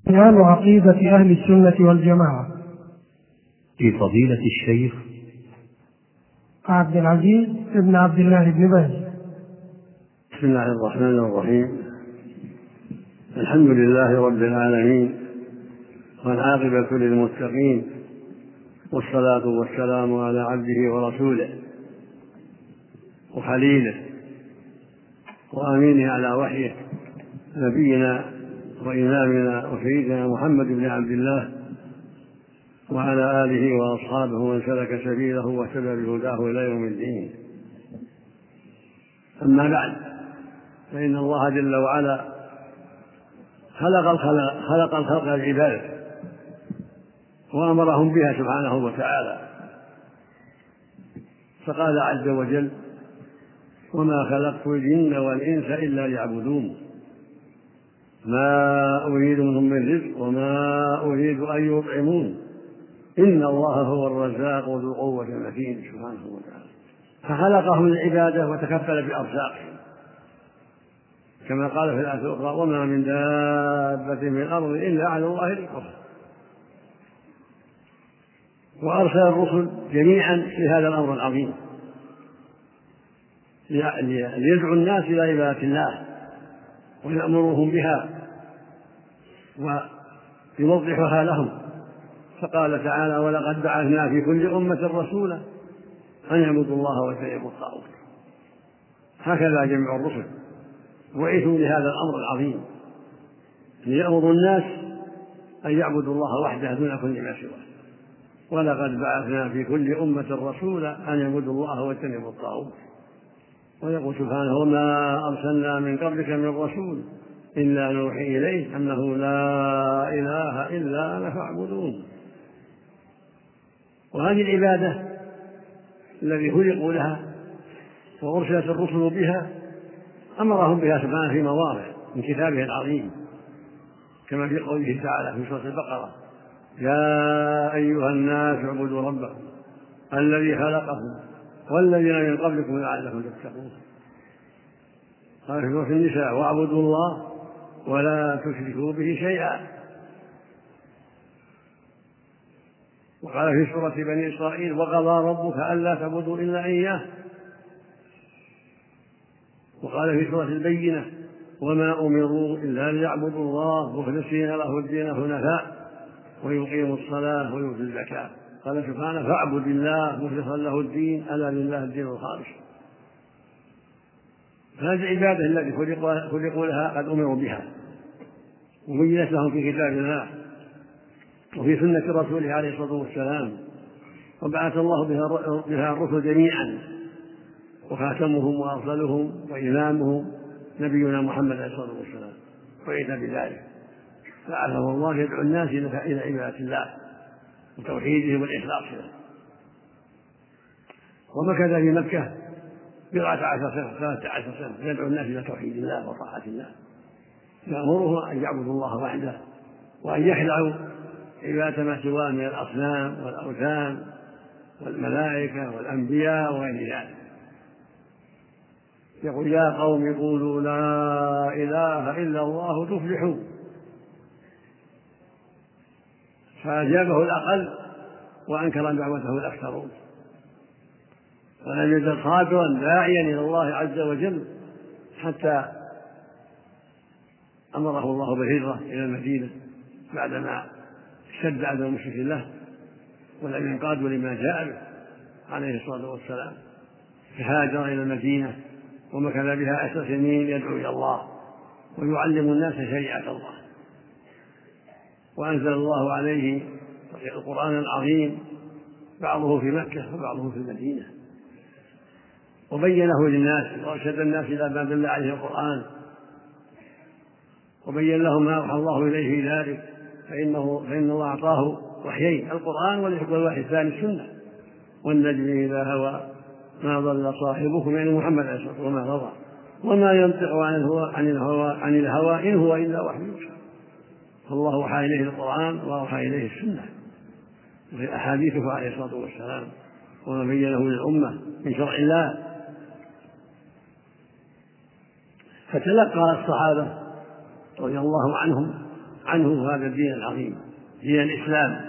بيان عقيدة أهل السنة والجماعة. لفضيلة الشيخ عبد العزيز بن عبد الله بن باز. بسم الله الرحمن الرحيم. الحمد لله رب العالمين، والعاقبة للمتقين، والصلاة والسلام على عبده ورسوله وخليله وأمينه على وحيه، نبينا وإمامنا وسيدنا محمد بن عبد الله، وعلى آله وأصحابه ومن سلك سبيله واهتدى بهداه إلى يوم الدين. أما بعد، فإن الله جل وعلا خلق الخلق العباد وأمرهم بها سبحانه وتعالى، فقال عز وجل: وما خلقت الجن والإنس إلا ليعبدون ما أريد منهم من رزق وما أريد أن يطعمون إن الله هو الرزاق ذو القوة المتين سبحانه وتعالى. فخلقهم للعبادة وتكفل بأرزاقهم، كما قال في الآية الأخرى: وما من دابة في الأرض إلا على الله رزقها. وأرسل الرسل جميعا في هذا الأمر العظيم ليدعو الناس إلى عبادة الله ويأمرهم بها ويوضحها لهم. فقال تعالى: ولقد بعثنا في كل أمة رسولا أن يعبدوا الله واجتنبوا الطاغوت. هكذا جميع الرسل بعثوا لهذا الأمر العظيم، ليأمروا الناس أن يعبدوا الله وحده دون كل ما سواه. ولقد بعثنا في كل أمة رسولا أن يعبدوا الله واجتنبوا الطاغوت. ويقول سبحانه: وما أرسلنا من قبلك من رسول إلا نوحي إليه أنه لا إله إلا أنا فاعبدون. وهذه العبادة الذي خلقوا لها وأرسلت الرسل بها أمرهم بها سبحانه في مواضع من كتابه العظيم، كما في قوله تعالى في سورة البقرة: يا أيها الناس اعبدوا ربكم الذي خلقكم والذين من قبلكم لعلكم تتقون. قال في سورة النساء: واعبدوا الله ولا تشركوا به شيئا. وقال في سورة بني إسرائيل: وقضى ربك ألا تعبدوا إلا إياه. وقال في سورة البينة: وما أمروا إلا ليعبدوا الله مخلصين له الدين حنفاء ويقيموا الصلاة ويؤتوا الزكاة. قال سبحانه: فاعبد الله مخلصا له الدين ألا لله الدين الخالص. هذه العبادة التي خلقوا لها قد أمروا بها وبينت لهم في كتاب الله وفي سنة رسوله عليه الصلاة والسلام، وبعث الله بها الرسل جميعا، وخاتمهم وأفضلهم وإمامهم نبينا محمد عليه الصلاة والسلام، وعيد بذلك فعله الله يدعو الناس إلى عبادة الله وتوحيده والإخلاص له. ومكث في مكة 13 سنة يدعو الناس إلى توحيد الله وطاعة الله، يأمرهم أن يعبدوا الله وحده وأن يخلعوا عبادة ما سواه من الأصنام والأوثان والملائكة والأنبياء وغير ذلك. يقول: يا قوم قولوا لا إله إلا الله تفلحوا. فأجابه الأقل وأنكر دعوته الأكثرون، ولم يزل صابرا داعيا إلى الله عز وجل حتى أمره الله بالهجرة إلى المدينة بعدما اشتد عدو المشركين له ولم ينقادوا لما جاء به عليه الصلاة والسلام، فهاجر إلى المدينة ومكث بها 10 سنين يدعو إلى الله ويعلم الناس شريعة الله. وأنزل الله عليه القرآن العظيم، بعضه في مكة وبعضه في المدينة، وبينه للناس وأرشد الناس إلى ما دل عليه القرآن، وبين لهم ما أوحى الله إليه في ذلك، فإن الله أعطاه وحيين: القرآن والوحي الثاني السنة. والنجم إذا هوى ما ضل صاحبكم يعني محمد عليه الصلاة والسلام وما غضى وما ينطق عن الهوى إن هو إلا وحي يوحى. فالله أوحى إليه القرآن وأوحى إليه السنة وهي أحاديثه عليه الصلاة والسلام وما بينه للأمة من شرع الله. فتلقى الصحابة رضي الله عنهم عنه هذا الدين العظيم دين الإسلام،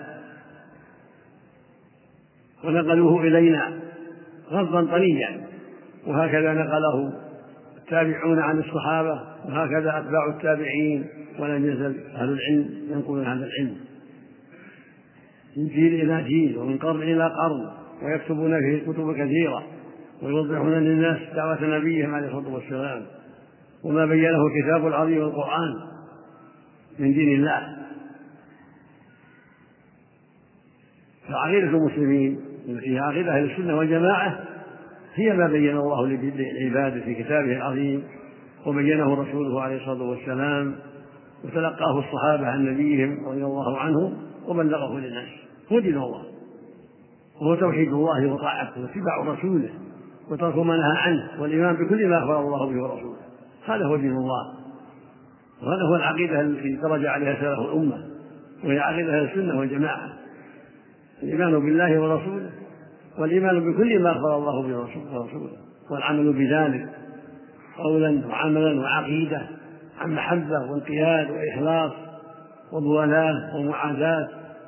ونقلوه إلينا غضا طريا، وهكذا نقله التابعون عن الصحابة، وهكذا أتباع التابعين، ولم يزل أهل العلم ينقلون هذا العلم من جيل إلى جيل ومن قرن إلى قرن، ويكتبون فيه كتب كثيرة، ويوضحون للناس دعوة نبيهم عليه الصلاة والسلام وما بينه الكتاب العظيم والقرآن من دين الله. فعقيدة المسلمين التي هي عقيدة أهل السنة والجماعة هي ما بين الله للعباد في كتابه العظيم، وبينه رسوله عليه الصلاة والسلام، وتلقاه الصحابة عن نبيهم رضي الله عنهم وبلغه للناس. هو دين الله، وهو توحيد الله وطاعته واتباع رسوله وترك ما نهى عنه والإيمان بكل ما أخبر الله به ورسوله. هذا هو دين الله، وهذا هو العقيدة التي درج عليها سلف الأمة، وهي عقيدة أهل السنة والجماعة: الإيمان بالله ورسوله، والإيمان بكل ما أخبر الله به ورسوله، والعمل بذلك قولا وعملا وعقيدة، عن محبة وانقياد وإخلاص وموالاة ومعاداة.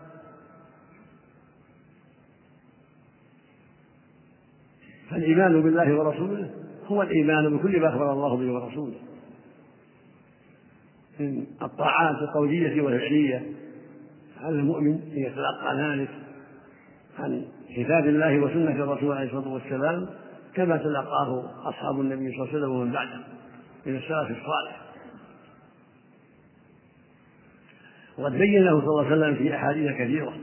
فالإيمان بالله ورسوله هو الإيمان بكل ما أخبر الله به ورسوله من الطاعات القولية والفعلية. على المؤمن أن يتلقى ذلك عن كتاب الله وسنة الرسول عليه الصلاة والسلام كما تلقاه أصحاب النبي صلى الله عليه وسلم ومن بعده من السلف الصالح. وقد بينه صلى الله عليه وسلم في أحاديث كثيرة،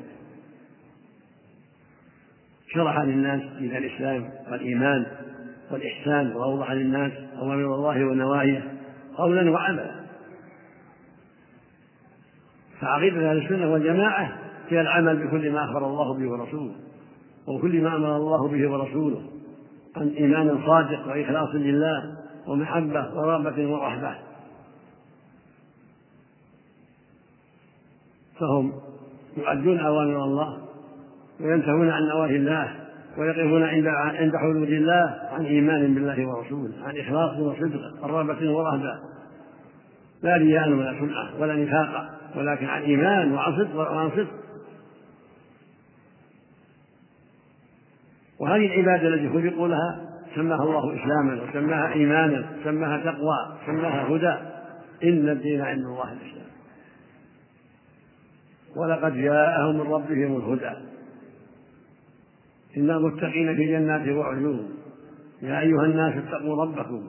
شرح للناس دين الإسلام والإيمان والإحسان، وأوضح للناس أوامر الله ونواهيه قولا وعملا. فعقيدة أهل السنة والجماعة هي العمل بكل ما أخبر الله به ورسوله، وكل ما أمر الله به ورسوله، عن إيمان صادق وإخلاص لله ومحبة ورغبة ورهبة. فهم يؤدون أوامر الله وينتهون عن نواهي الله، ويقفون عند حدود الله عن إيمان بالله ورسوله، عن إخلاص وصدق رغبة ورهبة، لا رياء ولا سمعة ولا نفاق، ولكن عن إيمان وعن صدق. وهذه العبادة التي خلقوا لها سماها الله إسلاما، وسماها إيمانا، سماها تقوى، سماها هدى. إن الدين عند الله الإسلام، ولقد جاءهم من ربهم الهدى إن المتقين في جنات وعيون يا أيها الناس اتقوا ربكم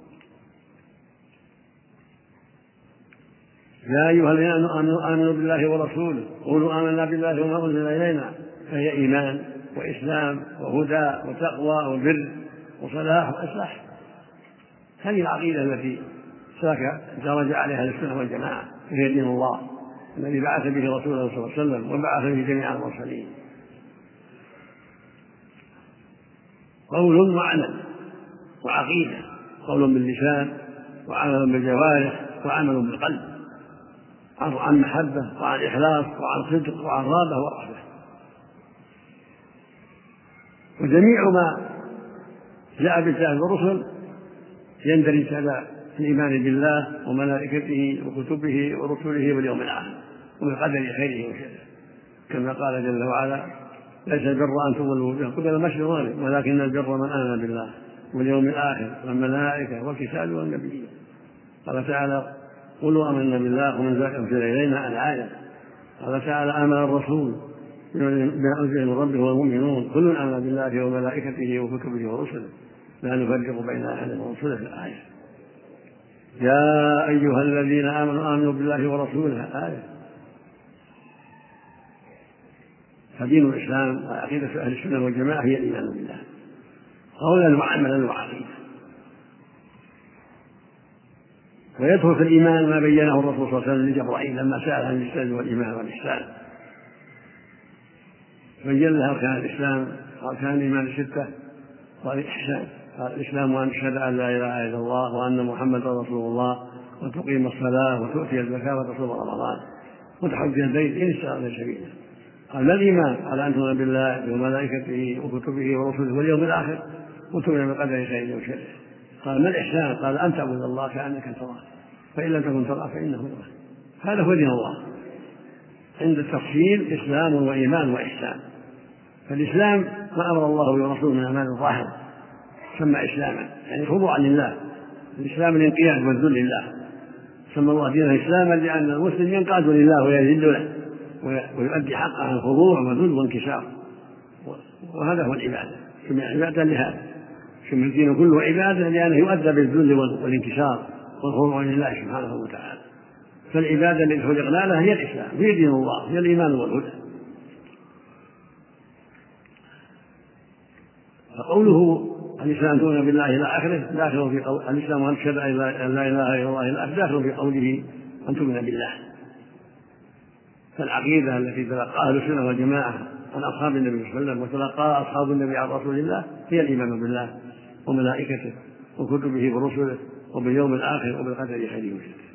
يا أيها الذين آمنوا بالله ورسوله قولوا آمنا بالله وما أنزل إلينا. فهي إيمان وإسلام وهدى وتقوى وبر وصلاح وإصلاح. هذه العقيدة التي درج عليها السنة والجماعة، وهي دين الله الذي بعث به رسوله صلى الله عليه وسلم وبعث به جميع المرسلين. قول وعمل وعقيدة، قول باللسان وعمل بالجوارح وعمل بالقلب، عن محبة وعن إخلاص وعن صدق وعن رغبة ورهبة. وجميع ما جاء بالله الرسل يندرج على الإيمان بالله وملائكته وكتبه ورسله واليوم الآخر وبقدر خيره وشره، كما قال جل وعلا: ليس البر أن تولوا وجوهكم قبل المشرق والمغرب ولكن البر من آمن بالله واليوم الآخر والملائكة والكتاب والنبيين. قال تعالى: قولوا آمنا بالله ومن ذاك أنزل إلينا الآية. قال تعالى: آمن الرسول بما أنزل من ربه والمؤمنون كل آمن بالله وملائكته وكتبه ورسله لا نفرق بين أحد من رسله في الآية. يا أيها الذين آمنوا بالله ورسوله الآية. فدين الإسلام وعقيدة أهل السنة والجماعة هي الإيمان بالله قولا وعملا وعقيدة. ويدخل في الإيمان ما بينه الرسول صلى الله عليه وسلم لجبرائيل لما سأل عن الإسلام والإيمان والإحسان، بين له أركان الإسلام وأركان الإيمان الستة والإحسان. قال: الإسلام أن تشهد أن لا إله إلا الله وأن محمدا رسول الله وتقيم الصلاة وتؤتي الزكاة وتصوم رمضان وتحج البيت إن استطعت سبيلا. قال: ما الإيمان؟ قال: أن تؤمن بالله وملائكته وكتبه ورسله واليوم الآخر وتؤمن بقدر خيره وشره. قال: ما الإحسان؟ قال: أن تعبد الله كأنك تراه فإن لم تكن تراه فإنه يراك. هذا هو دين الله. عند التفصيل إسلام وإيمان وإحسان. فالإسلام ما أمر الله ورسوله من أعمال الظاهر سمى إسلاما، يعني خضوعا لله. الإسلام الانقياد والذل لله، سمى الله دينه إسلاما لأن المسلم ينقاد لله ويذل له ويؤدي حقه عن خضوع وذل وانكسار، وهذا هو العبادة. سمي عبادة لهذا، سمي الدين كله عبادة لأنه يؤدى بالذل والانكسار والخضوع لله سبحانه وتعالى. فالعبادة التي خلقنا لها هي الإسلام، هي دين الله، هي الإيمان والهدى. فقوله الإسلام تؤمن بالله إلى آخره داخل في الإسلام وأن تشهد أن لا إله إلا الله إلى آخره داخل في قوله أن تؤمن بالله. فالعقيدة التي تلقاها أهل السنة والجماعة عن أصحاب النبي صلى الله عليه وسلم وتلقاها أصحاب النبي عن رسول الله هي الإيمان بالله وملائكته وكتبه ورسله وباليوم الآخر وبالقدر خيره وشره.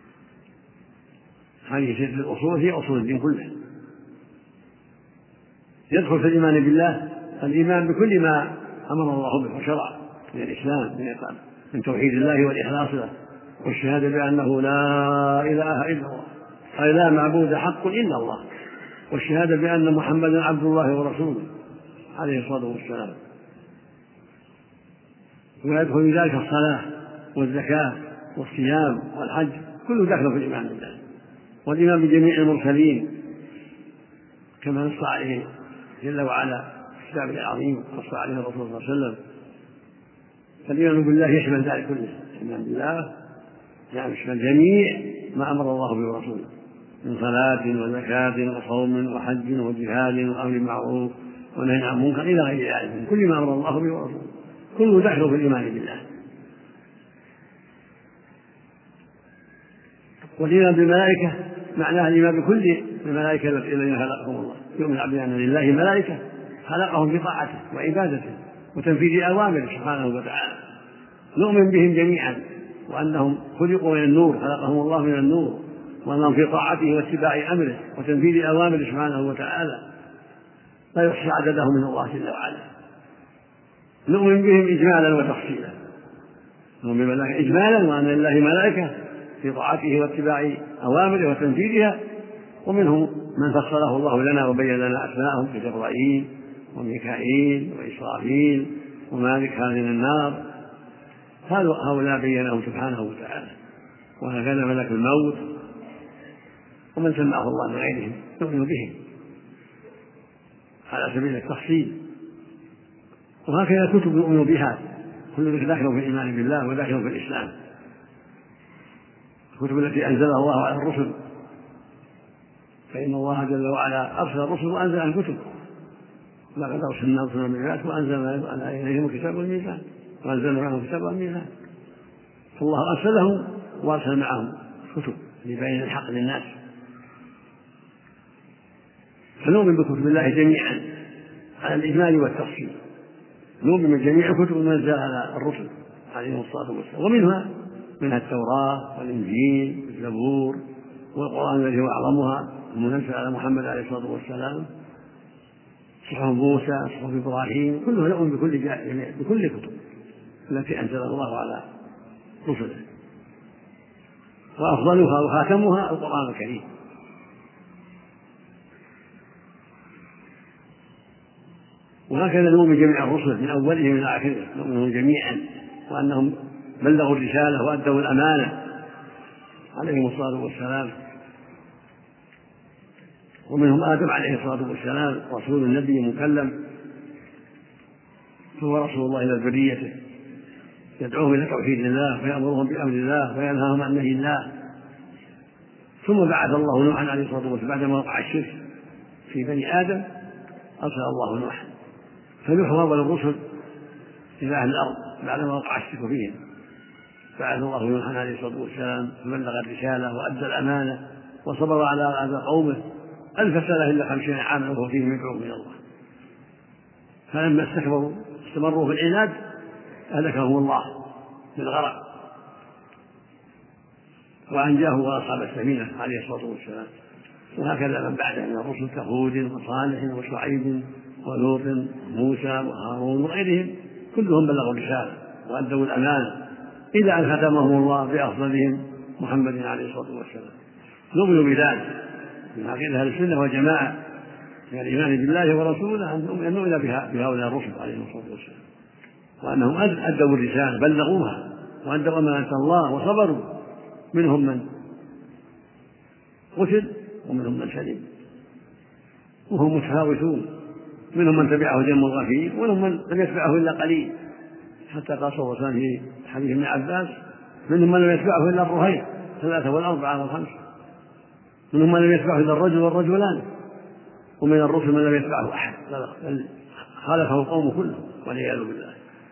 هذه ستة الأصول هي أصول الدين كله. يدخل في الإيمان بالله الإيمان بكل ما أمر الله به وشرع من الإسلام من توحيد الله والإخلاص له والشهادة بأنه لا إله إلا الله، أي لا معبود حق إلا الله، والشهادة بأن محمدا عبد الله ورسوله عليه الصلاة والسلام. ويدخل في ذلك الصلاة والزكاة والصيام والحج، كله داخل في الإيمان بالله والإيمان بجميع المرسلين كما نص عليه جل وعلا في الكتاب العظيم نص عليه الرسول صلى الله عليه وسلم. فالإيمان بالله يشمل ذلك كله. الإيمان بالله يعني يشمل جميع ما أمر الله به ورسوله من صلاة وزكاة وصوم وحج وجهاد وأمر بالمعروف ونهي عن المنكر إلى غير ذلك من كل ما أمر الله به ورسوله، كله داخل في الإيمان بالله. والإيمان بالملائكة معناها الإيمان بكل الملائكة الذين خلقهم الله. يؤمن العبد أن لله ملائكة خلقهم بطاعته وعبادته وتنفيذ أوامره سبحانه وتعالى. نؤمن بهم جميعا وأنهم خلقوا من النور، خلقهم الله من النور، وأنهم في طاعته واتباع أمره وتنفيذ أوامره سبحانه وتعالى لا يحصى عددهم من الله جل وعلا. نؤمن بهم إجمالا وتفصيلا، نؤمن بالملائكة إجمالا وأن لله ملائكة في طاعته واتباع أوامره وتنفيذها، ومنهم من فصله الله لنا وبين لنا أسماءهم كجبرائيل وميكائيل وإسرافيل ومالك هذه النار، هؤلاء بينهم سبحانه وتعالى. وهكذا ملك الموت ومن سماه الله من غيرهم نؤمن بهم على سبيل التفصيل. وهكذا كتب نؤمن بها، كل داخل في الإيمان بالله وداخل في الإسلام. الكتب التي أنزلها الله على الرسل، فإن الله جل وعلا أرسل الرسل وأنزل الكتب، لقد أرسلنا رسلا بالبينات وأنزلنا إليهم الكتاب والميزان وأنزلنا معهم الكتاب والميزان. فالله أرسلهم وأرسل معهم كتب لبيان الحق للناس. فنؤمن بكتب الله جميعا على الإجمال والتفصيل، نؤمن بجميع الكتب المنزلة على الرسل عليهم الصلاة والسلام، ومنها التوراة والإنجيل والزبور والقرآن الذي هو أعظمها المنزل على محمد عليه الصلاة والسلام، صحف موسى صحف إبراهيم، كلها نؤمن بكل كتب التي أنزلها الله على رسله، وأفضلها وخاتمها القرآن الكريم. وهكذا نؤمن بجميع الرسل من أولهم إلى آخره، نؤمنهم جميعا وأنهم بلغوا الرسالة وأدوا الأمانة عليهم الصلاة والسلام. ومنهم آدم عليه الصلاة والسلام رسول النبي مكلم، فهو رسول الله إلى ذريته يدعوهم إلى توحيد الله ويأمرهم بأمر الله وينهاهم عن نهي الله. ثم بعث الله نوحا عليه الصلاة والسلام بعدما وقع الشرك في بني آدم، أرسل الله نوحا، فنوح هو أول الرسل إلى أهل الأرض بعدما وقع الشرك فيهم. بعث الله نوحا عليه الصلاة والسلام فبلغ الرسالة وأدى الأمانة وصبر على أذى قومه 1000 سنة إلا 50 عاما وهو فيهم يدعو إلى الله. فلما استكبروا استمروا في العناد أهلكهم الله بالغرق وأنجاه وأصحاب السفينة عليه الصلاة والسلام. وهكذا من بعده من الرسل كهود وصالح وشعيب ولوط وموسى وهارون وغيرهم، كلهم بلغوا الرسالة وأدوا الأمانة إلى أن ختمهم الله بأفضلهم محمد عليه الصلاة والسلام. نؤمن بذلك من عقيدة أهل السنة والجماعة من الإيمان بالله ورسوله أن نؤمن بهؤلاء الرسل عليهم الصلاة والسلام، وأنهم أدوا الرسالة بلغوها وأدوا أمانة الله وصبروا، منهم من قتل ومنهم من سلم وهم متفاوتون، منهم من تبعه دم الغفير ومنهم من لم يتبعه إلا قليل، حتى قال صلى الله عليه وسلم في حديث ابن عباس منهم من لم يتبعه إلا الرهيب 3 و4 و5، منهم من لم يتبعه إلا الرجل والرجلان، ومن الرسل من لم يتبعه أحد بل خالفه القوم كلهم والعياذ بالله.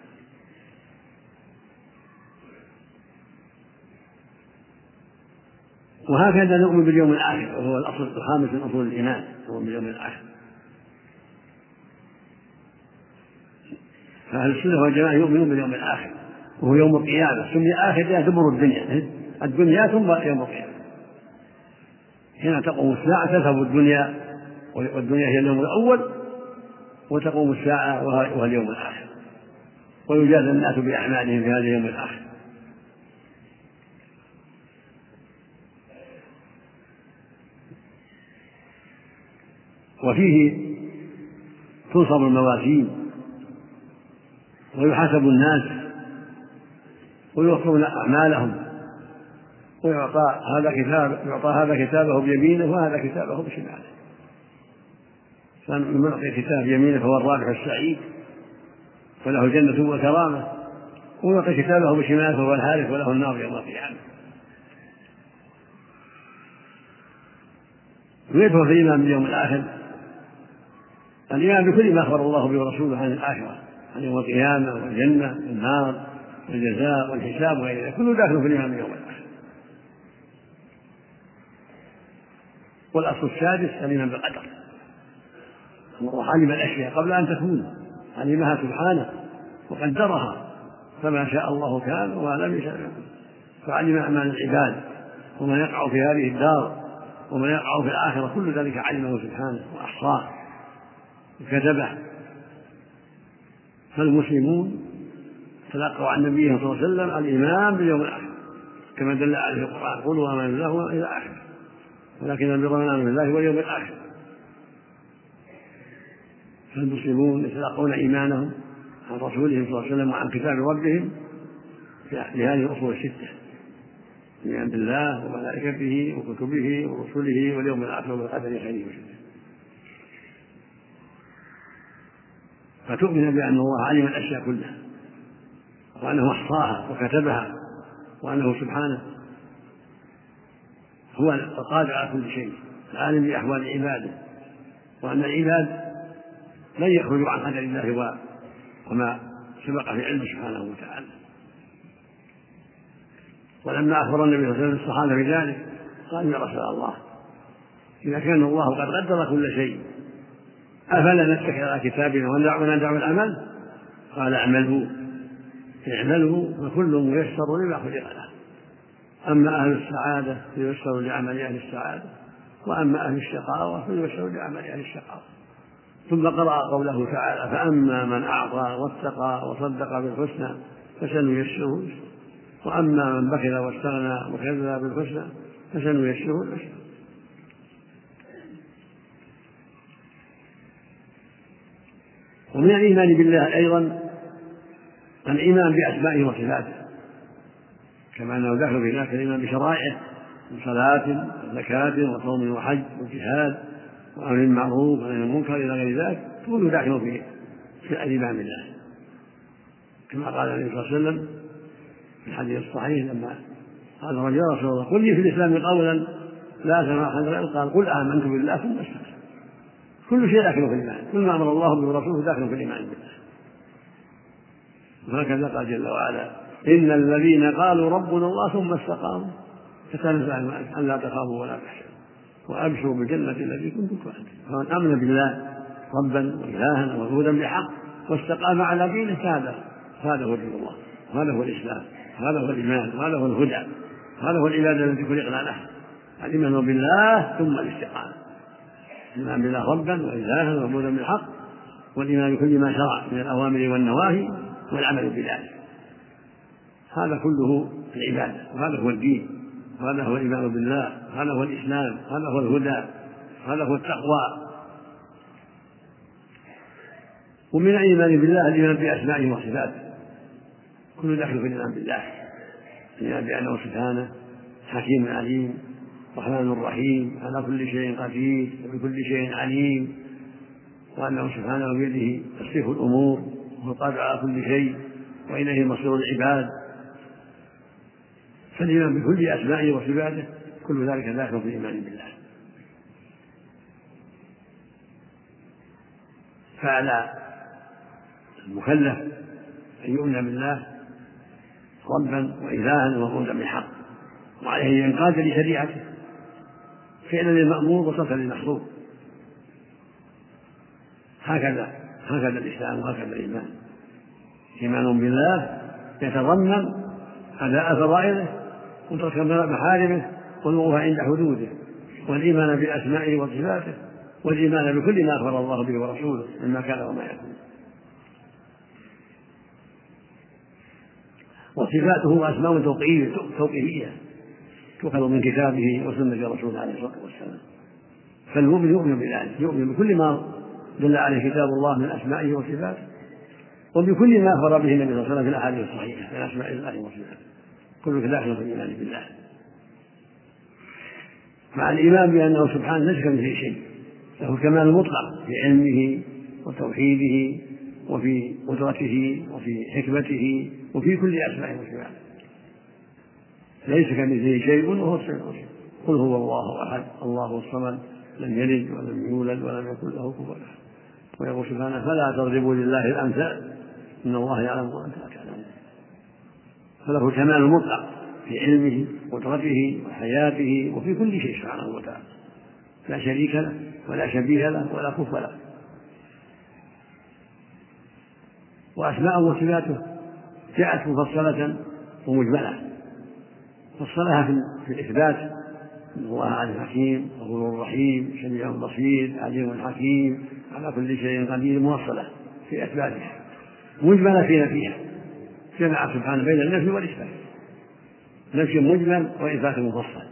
وهكذا نؤمن باليوم الآخر، وهو الأصل الخامس من أصول الإيمان، نؤمن باليوم الآخر. فأهل السنة والجماعة يؤمنون باليوم الآخر وهو يوم القيامة، سمي آخر لأنها تمر الدنيا ثم يوم القيامة، حين تقوم الساعة تذهب الدنيا، والدنيا هي اليوم الأول، وتقوم الساعة وهو اليوم الآخر، ويجازى الناس بأعمالهم في هذا اليوم الآخر. وفيه تنصب الموازين ويحاسب الناس ويوفون أعمالهم، ويعطى هذا كتابه بيمينه وهذا كتابه بشماله، فمن يعطي كتاب يمينه فهو الرابح السعيد وله جنة وكرامة، ويعطي كتابه بشماله فهو الهالك وله النار يوم القيامة. ويدخل في الإيمان باليوم الآخر الإيمان بكل ما أخبر الله به ورسوله عن الآخرة، عن يوم القيامة والجنة والنار والجزاء والحساب وغير ذلك، كله داخل في الإيمان باليوم الآخر. والأصل السادس الإيمان بالقدر، الله علم الأشياء قبل أن تكون، علمها سبحانه وقدرها، فما شاء الله كان وما لم يشاء يكون، فعلم أعمال العباد وما يقع في هذه الدار وما يقع في الآخرة، كل ذلك علمه سبحانه وأحصاه وكتبه. فالمسلمون تلقوا عن نبيهم صلى الله عليه وسلم الإيمان باليوم الآخر كما دل عليه القرآن، قولوا آمنا بالله إلى آخره، ولكن البر من آمن بالله واليوم الآخر. فالمسلمون يتلقون إيمانهم عن رسولهم صلى الله عليه وسلم وعن كتاب ربهم لهذه الأصول الستة: الإيمان بالله وملائكته وكتبه ورسله واليوم الآخر والقدر خيره وشره. فتؤمن بأن الله علم الأشياء كلها، وأنه أحصاها وكتبها، وأنه سبحانه هو القادر على كل شيء، العالم بأحوال عباده، وأن العباد لن يخرجوا عن قدر الله وما سبق في علمه سبحانه وتعالى. ولما أخبر النبي صلى الله عليه وسلم الصحابة بذلك قالوا: يا رسول الله، إذا كان الله قد قدر كل شيء أفلا نتكل على كتابنا وندع العمل؟ قال: اعملوا فكل ميسر لما خلق له، أما أهل السعادة فييسروا لعمل أهل السعادة، وأما أهل الشقاوة فييسروا لعمل أهل الشقاوة. ثم قرأ قوله تعالى: فأما من أعطى واتقى وصدق بالحسنى فسنيسره، وأما من بخل واستغنى وكذب بالحسنى فسنيسره العسرى. ومن الإيمان بالله أيضا الإيمان بأسمائه وصفاته، كما أنه داخل في ذلك الإيمان بشرائعه من صلاة وزكاة وصوم وحج وجهاد وأمر بالمعروف ونهي عن المنكر إلى غير ذلك، كله داخل في الإيمان بالله، كما قال النبي صلى الله عليه وسلم في الحديث الصحيح لما قال رجل: يا رسول الله، قل لي في الإسلام قولا لا سمع خيرا، قال: قل آمنت بالله ثم استقم. كل شيء داخل في الإيمان، كل ما أمر الله به ورسوله داخل في الإيمان بالله. وهكذا قال جل وعلا: إن الذين قالوا ربنا الله ثم استقاموا فتنزل عنهم أن لا تخافوا ولا تحزنوا وأبشروا بالجنة التي كنتم توعدون. فمن آمن بالله ربا وإلها ومعبودا بحق واستقام على دينه هذا هو دين الله، وهذا هو الإسلام، وهذا هو الإيمان، وهذا هو الهدى، وهذا هو العبادة التي خلقنا لها: الإيمان بالله ثم الاستقامة. الإيمان بالله ربا وإلها ومعبودا بالحق، والإيمان بكل ما شرع من الأوامر والنواهي والعمل بذلك. هذا كله العبادة، وهذا هو الدين، وهذا هو الإيمان بالله، هذا هو الإسلام، هذا هو الهدى، هذا هو التقوى. ومن الإيمان بالله الإيمان بأسمائه وصفاته، كل داخل في الإيمان بالله، الإيمان بأنه سبحانه حكيم عليم رحمن رحيم على كل شيء قدير وبكل شيء عليم، وأنه سبحانه بيده تصريف الأمور وهو القادر على كل شيء وإليه مصير العباد. فالإيمان بكل أسمائه وصفاته كل ذلك داخل في الإيمان بالله. فعلى المكلف أن يؤمن بالله ربا وإلها ومعبودا بالحق، وعليه أن ينقاد لشريعته فعلا للمأمور وتركا للمحظور. هكذا الإسلام وهكذا الإيمان. إيمان بالله يتضمن أداء فرائضه وترك محارمه والوقوف عند حدوده، والإيمان بأسمائه وصفاته، والإيمان بكل ما أخبر الله به ورسوله مما كان وما يكون. وصفاته وأسماء توقيفية تؤخذ من كتابه وسنة رسوله عليه الصلاة والسلام. فالمؤمن يؤمن بذلك، يؤمن بكل ما دل عليه كتاب الله من أسمائه وصفاته، وبكل ما أخبر به النبي صلى الله عليه وسلم في الأحاديث الصحيحة من أسماء الله وصفاته، كل داخل في الإيمان بالله، مع الإيمان بأنه سبحانه ليس كمثله شيء، له الكمال المطلق في علمه وتوحيده وفي قدرته وفي حكمته وفي كل أسمائه وصفاته، ليس كمثله شيء وهو السميع البصير. قل هو الله أحد الله الصمد لم يلد ولم يولد ولم يكن له كفوا أحد. ويقول سبحانه فلا تضربوا لله الأمثال إن الله يعلم وأنتم لا تعلمون. فله الكمال المطلق في علمه وقدرته وحياته وفي كل شيء سبحانه وتعالى، لا شريك له ولا شبيه له ولا كفء له. وأسماء وصفاته جاءت مفصلة ومجملة. فصلها في الإثبات إن الله عليم حكيم غفور رحيم سميع بصير عليم حكيم على كل شيء قدير، موصلة في إثباتها، مجملة في نفيها، جمع سبحانه بين النفي والإثبات، نفي مجمل وإثبات مفصل،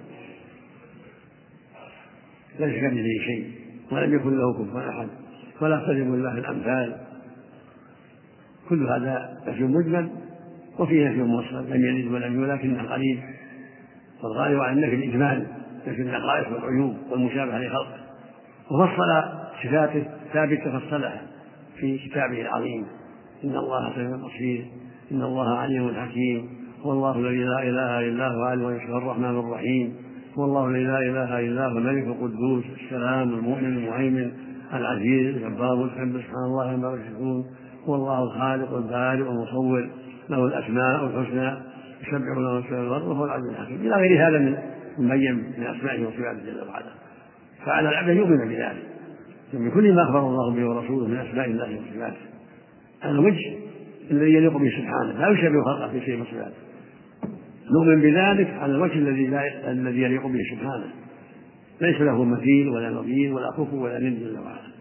ليس كمثله شيء ولم يكن له كفوا أحد ولا تضربوا لله الأمثال. كل هذا نفي مجمل وفيه نفي مفصل، لم يلد ولم يولد لكنه قريب، والغالب على النفي الإجمال نفي النقائص والعيوب والمشابهة لخلقه. وفصل صفاته ثابتة فصلها في كتابه العظيم إن الله سميع بصير إن الله عليم حكيم هو الله الذي لا إله إلا هو عالم الغيب الرحمن الرحيم هو الله الذي لا إله إلا هو الملك القدوس السلام المؤمن المهيمن العزيز الجبار المتكبر سبحان الله عما يشركون هو الله الخالق البارئ المصور له الأسماء الحسنى يسبح له ما في الأرض وهو العزيز الحكيم إلى غير هذا من مبين من أسمائه وصفاته جل وعلا. فعلى العبد يؤمن بذلك بكل ما أخبر الله به ورسوله من أسماء الله وصفاته على الوجه الذي يليق به سبحانه لا يشبه خلقه في شيء من صفاته. نؤمن بذلك على الوجه الذي يليق به سبحانه، ليس له مثيل ولا نظير ولا كفو ولا ند جل وعلا.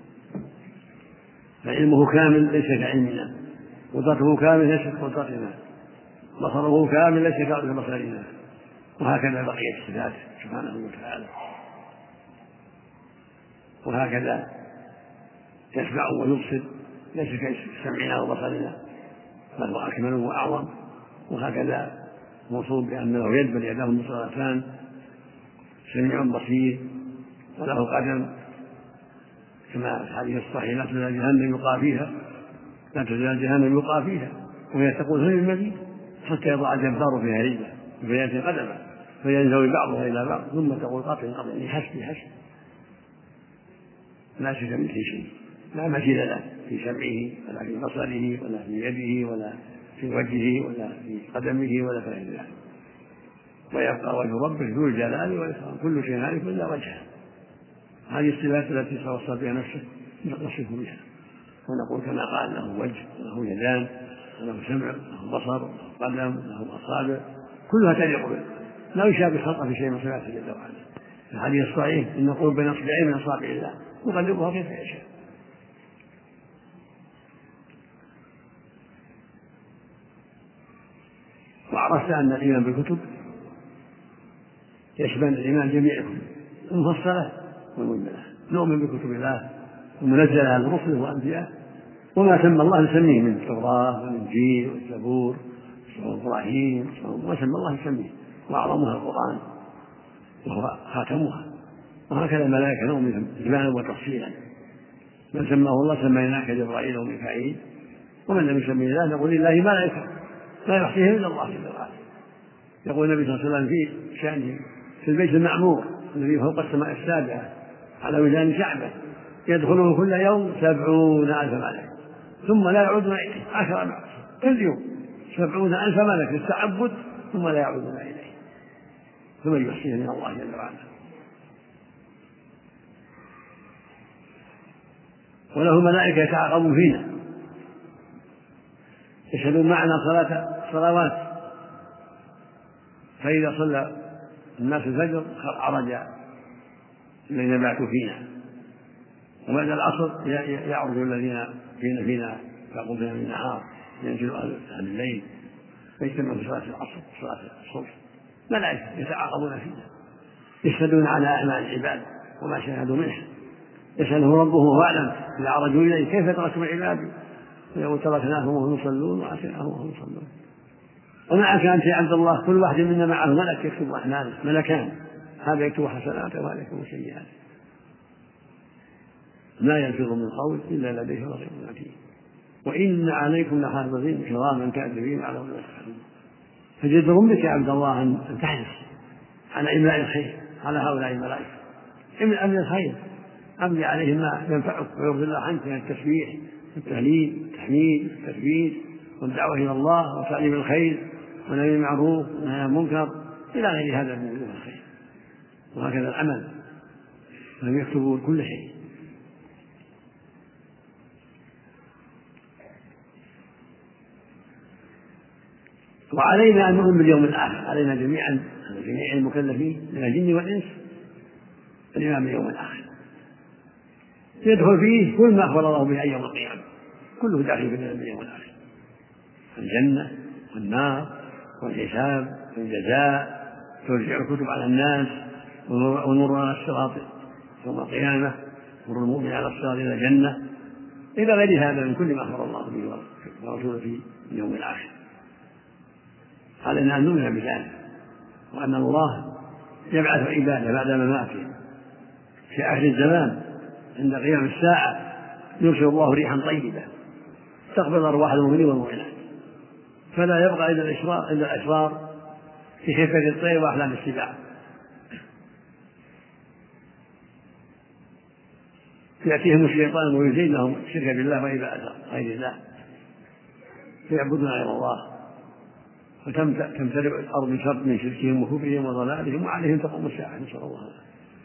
فعلمه كامل ليس كعلمنا، قدرته كامل ليس كقدرتنا، بصره كامل ليس كبصرنا، وهكذا بقية الصفات سبحانه وتعالى. وهكذا يسمع ويبصر ليس كسمعنا وبصرنا بل هو أكمل وأعظم. وهكذا موصوف بأنه يد بل يداه مبصرتان سميع بصير وله قدم كما في الحديث الصحيح لا تزال جهنم يلقى فيها لا تزال جهنم يلقى فيها وهي تقول هل المزيد حتى يضع الجبار فيها رجله فيأتي قدمه فينزوي بعضها إلى بعض ثم تقول قطع حسبي لا شك من شيء لا مثيل له في سمعه ولا في بصره ولا في يده ولا في وجهه ولا في قدمه ولا في غير ذلك. ويبقى وجه ربه ذو الجلال والإكرام كل شيء هالك إلا وجهه. هذه الصفات التي توصف بها نفسه نصف بها ونقول كما قال له وجه له يدان له سمع له بصر له قدم له أصابع كلها تليق به لا يشابه خلقه في شيء من صفاته جل وعلا. الحديث الصحيح إن نقول بين أصبعين من أصابع الله يقلبها كيف يشاء. وعرفت أن الإيمان بالكتب يشمل الإيمان جميع المفصلة والمجملة. نؤمن بكتب الله المنزلة على الرسل والأنبياء وما سمى الله نسميه من التوراة والإنجيل والزبور وإبراهيم وما سمى الله يسميه، وأعظمها القرآن وهو خاتمها. وهكذا الملائكة نؤمن إجمالا وتفصيلا، من سماه الله سميناه كجبرائيل وميكائيل، ومن لم يسمي الله نقول لله ملائكة لا يحصيهم إلا الله جل وعلا. يقول النبي صلى الله عليه وسلم في شأنه في البيت المعمور الذي فوق السماء السابعة على وجدان كعبة يدخله كل يوم 70,000 ملك ثم لا يعودون إليه 10 مرات كل يوم 70,000 ملك للتعبد ثم لا يعودون إليه، ثم يحصيه من الله جل وعلا. وله ملائكة يتعاقبون فينا يشهدون معنا صلوات، فإذا صلى الناس الفجر عرج الذين باتوا فينا، وبعد العصر يعرج الذين فينا يقوم فينا من النهار ينزل أهل الليل فيجتمعوا في صلاة العصر صلاة الصبح. ملائكة يتعاقبون فينا يشهدون على أعمال العباد وما شاهدوا منه، يسأله ربه وهو أعلم إذا عرجوا إليه كيف تركتم عبادي ويقول تركناهم وهم يصلون وأتيناهم وهم يصلون. ومعك أنت يا عبد الله كل واحد منا معه ملك يكتب رحمانه، ملكان، هذا يكتب حسناته وهذا يكتب سيئاته، لا يلفظ من قول إلا لديه رقيب عتيد وإن عليكم لحافظين كراما كاتبين على ما تفعلون. فجدر بك يا عبد الله أن تحرص على إملاء الخير على هؤلاء الملائكة، املأ من الخير، أملي عليهم ما ينفعك ويغفر الله عنك من التسبيح والتهليل والتحميد والتكبير والدعوة إلى الله وتعليم الخير ونهي المعروف ونهي عن المنكر إلى غير هذا من الخير. وهكذا العمل فهم يكتبون كل شيء. وعلينا أن نؤمن باليوم الآخر، علينا جميعا جميع المكلفين من الجن والإنس الإيمان باليوم الآخر يدخل فيه كل ما أخبر الله به عن يوم القيامة، كله داخل في اليوم الآخر، الجنة والنار والحساب والجزاء، ترجع الكتب على الناس ونور على الصراط يوم القيامة، نور المؤمن على الصراط إلى الجنة، إلى غير هذا من كل ما أخبر الله به ورسوله في اليوم الآخر. علينا أن نؤمن بذلك، وأن الله يبعث عباده بعد مماتهم في آخر الزمان عند قيام الساعة، يرسل الله ريحا طيبة تقبض أرواح المؤمنين والمؤمنات، فلا يبقى إلا الأشرار في خفة الطير وأحلام السباع، يأتيهم الشيطان ويزين لهم الشرك بالله وعبادة غير الله فيعبدون غير الله، فتمتلئ الأرض من شركهم وكفرهم وضلالهم وعليهم تقوم الساعة، نسأل الله عنه.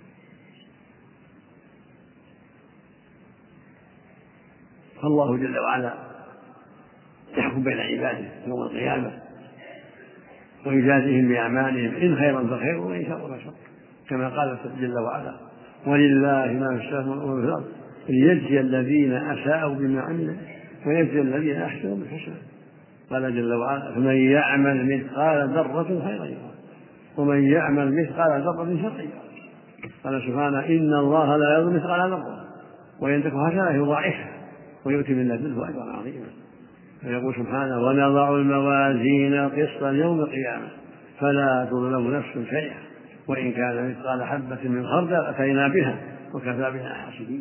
فالله جل وعلا يحكم بين عباده يوم القيامة ويجازيهم بأعمالهم إن خيرا فخير وإن شرا فشر، كما قال جل وعلا ولله ما في السماوات وما في الأرض ليجزي الذين أساءوا بما عملوا ويجزي الذين أحسنوا بالحسنى. قال جل وعلا فمن يعمل مثقال ذرة خيرا يره ومن يعمل مثقال ذرة شرا يره. قال سبحانه إن الله لا يظلم مثقال ذرة وإن تك حسنة يضاعفها ويؤتي من لدنه أجرا عظيما. فيقول سبحانه ونضع الموازين القسط يوم القيامة فلا تظلم نفس شيئا وإن كان مثقال حبة من خردل أتينا بها وكفى بنا حاسبين.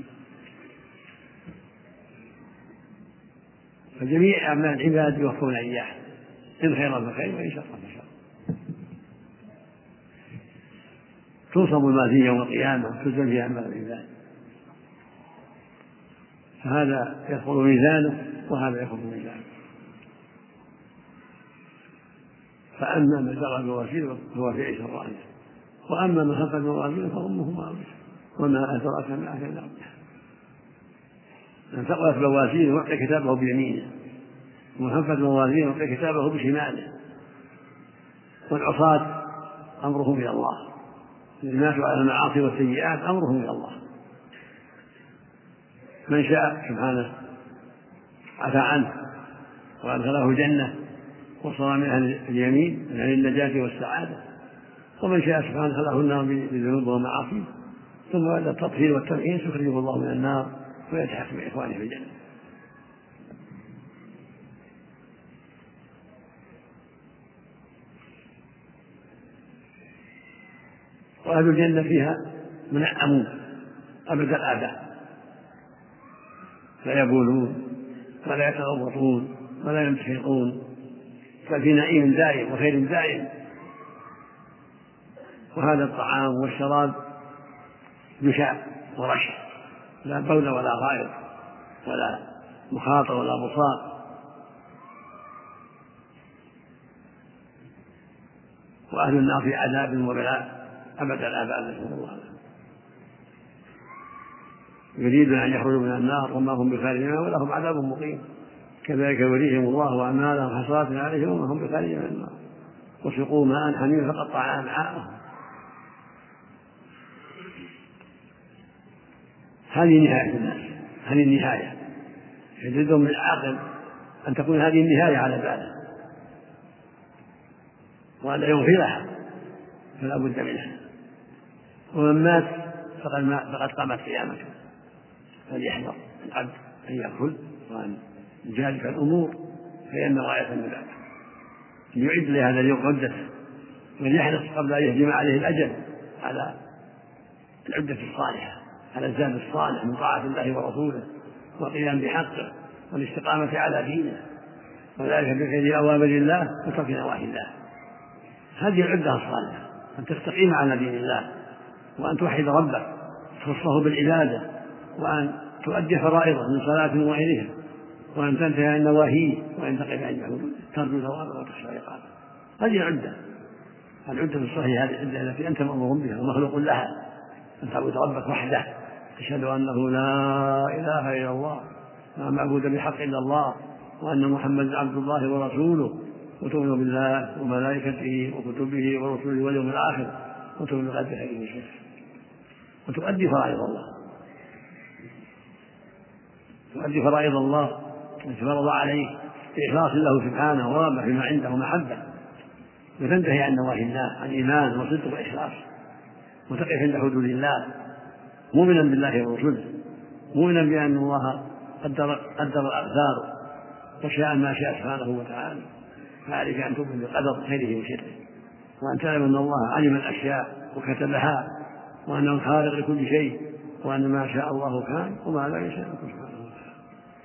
فجميع أعمال العباد يوفون إياه إن خيرا فخير وإن شرا فشر. تنصب الموازين يوم القيامة وتزن في أعمال العباد، فهذا يدخل ميزانه وهذا يدخل ميزانه. فأما من بلغ الموازين فهو في عيسى الراضية وأما من خفت الموازين فأمه هاوية وما أدراك ما أكل ربها. من ثقلت موازينه يعطي كتابه بيمينه ومن خفت موازينه يعطي كتابه بشماله. والعصاة أمرهم إلى الله، الناس على المعاصي والسيئات أمرهم إلى الله. من شاء سبحانه عفى عنه وأدخله الجنة وصار من أهل اليمين من أهل النجاة والسعادة، ومن شاء سبحانه خلقه النار بذنوبه ومعاصيه، ثم بعد التطهير والتمحيص يخرجه الله من النار ويلتحق بإخوانه في الجنة. وأهل الجنة فيها منعمون أبد الآباد، لا يبولون ولا يتغوطون ولا يمتحقون، بل في نعيم دائم وخير دائم. وهذا الطعام والشراب يشاع ورشح، لا بول ولا غائط ولا مخاط ولا بصاق. وأهل النار في عذاب وبلاء أبد الآباد، نسأل الله. يريدون أن يخرجوا من النار وما هم بخارجين منها ولهم عذاب مقيم، كذلك يريهم الله أعمالهم حسرات عليهم وما هم بخارجين من النار، وسقوا ماء حميما فقطع أمعاءهم. هذه نهاية الناس، هذه النهاية. يجدهم من العاقل أن تكون هذه النهاية على باله، وهذا يوم فضيحة فلا بد منها. ومن مات فقد قامت قيامته، فليحذر العبد أن يأكل وأن يجازف الأمور، فإن غاية من ذلك ليعد لهذا اليوم عدته، وليحرص قبل أن يهجم عليه الأجل على العدة الصالحة، على الزاد الصالح من طاعة الله ورسوله والقيام بحقه والاستقامة على دينه، وذلك بفعل أوامر الله وترك نواهي الله. هذه العدة الصالحة، أن تستقيم على دين الله، وأن توحد ربك تخصه بالعبادة، وأن تؤدي فرائضه من صلاة وغيرها، وأن تنتهي عن نواهيه، وأن تقف عن حدوده، ترجو ثوابه وتخشى عقابه. هذه العدة الصحيحة، هذه العدة التي أنت مأمور بها ومخلوق لها، أن تعبد ربك وحده، تشهد أنه لا إله إلا الله، لا معبود بحق إلا الله، وأن محمدا عبد الله ورسوله، وتؤمن بالله وملائكته وكتبه ورسله واليوم الآخر، وتؤمن بالقدر خيره وشره، وتؤدي فرائض الله، تؤدي فرائض الله التي فرض عليك بإخلاص الله سبحانه ورغبة فيما عنده محبة، وتنتهي عن نواهي الله، عن إيمان وصدق وإخلاص، وتقف عند حدود الله مؤمنا بالله ورسوله، مؤمنا بأن الله قدر الأقدار وشاء ما شاء سبحانه وتعالى. فعليك أن تؤمن بقدر خيره وشره، وأن تعلم أن الله علم الأشياء وكتبها، وأنه خالق لكل شيء، وأن ما شاء الله كان وما لا يشاء سبحانه وتعالى.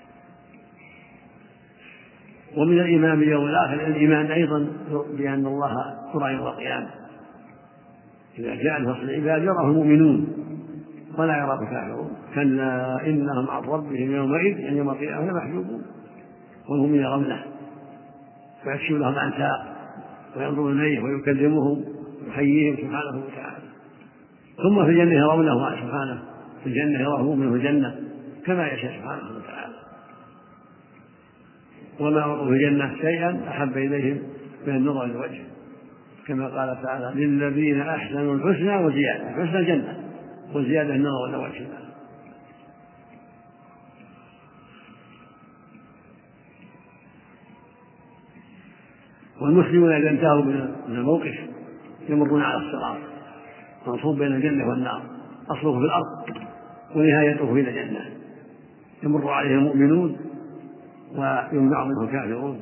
ومن الإيمان باليوم الآخر الإيمان أيضا بأن الله يرى يوم القيامة، إذا جاء الفصل العباد يراه المؤمنون ولا يراه الكافرون، كلا إنهم عن ربهم يومئذ يعني يوم القيامة محجوبون وهم يرونه، فيكشف لهم عن ساق وينظر إليه ويكلمهم ويحييهم سبحانه وتعالى. ثم في الجنة يرونه سبحانه، في الجنة يراه منه الجنة كما يشاء سبحانه وتعالى، وما أعطوا في الجنة شيئا أحب إليهم من النظر الوجه، كما قال تعالى للذين أحسنوا الحسنى وزيادة، حسن الجنة وزيادة النظر إلى وجه الله. والمسلمون إذا انتهوا من الموقف يمرون على الصراط منصوب بين الجنة والنار، أصله في الأرض ونهايته إلى الجنة، يمر عليه المؤمنون ويمنع منه الكافرون.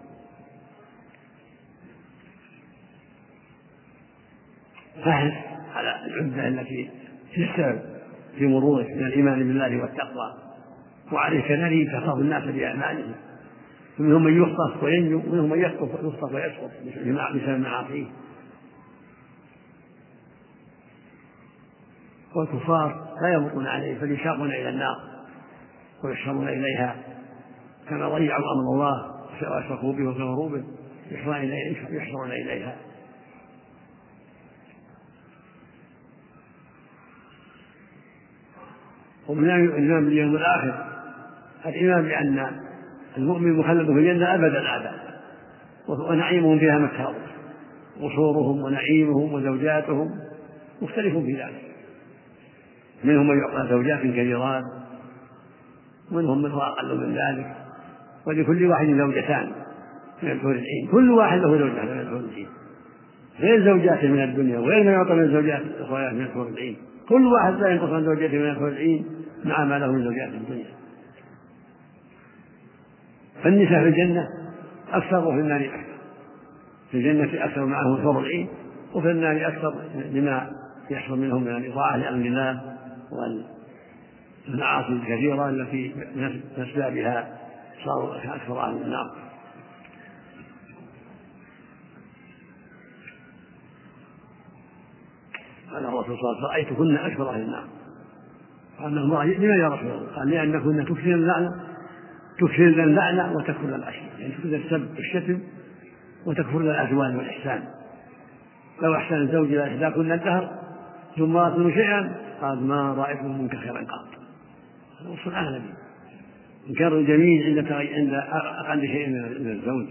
فاحرص على العدة التي تستوعب في مروره من الإيمان بالله والتقوى، وعليه كذلك تخاف الناس بأعمالهم، فمنهم من يخطف وينجو، ومنهم من يخطف ويسقط بسبب معاصيه. والكفار لا يمرون عليه بل يشاقون إلى النار ويحشرون إليها كما ضيعوا أمر الله وأشركوا به وكفروا به، يحشرون إليها. ومن الإيمان باليوم الآخر الإيمان بأن المؤمن مخلد في الجنة أبد الآباد، ونعيمهم فيها مكتوب، قصورهم ونعيمهم وزوجاتهم مختلف في ذلك، منهم من يعطى زوجات كثيرات، ومنهم من هو أقل من ذلك، ولكل واحد زوجتان من الحور العين، كل واحد له زوجة من الحور العين، غير زوجاته من الدنيا وغير ما يعطى من زوجات الأخرى من الحور العين. كل واحد لا ينقص عن زوجته من الحور العين مع ما له من زوجات الدنيا. فالنساء في الجنة أكثر وفي النار أكثر. في الجنة أكثر معهم الحور العين، وفي النار أكثر لما يحصل منهم من الإطاعة لأمر الله والمعاصي الكثيرة التي من أسبابها صاروا أكثر أهل النار. قال الرسول صلى الله عليه وسلم: رأيتكن أكثر أهل النار. قال له امرأة: لما يا رسول الله؟ قال: لأنكن تكثرن اللعنة وتكفرن العشيرة، يعني تكثرن السب والشتم وتكفرن الأزواج والإحسان. لو أحسن الزوج إلى إحداكن الدهر ثم رأت شيئا قال: ما رأيتم منك خيرا قط. هذا وصف النبي، إنكار الجميل عند أقل شيء من الزوج.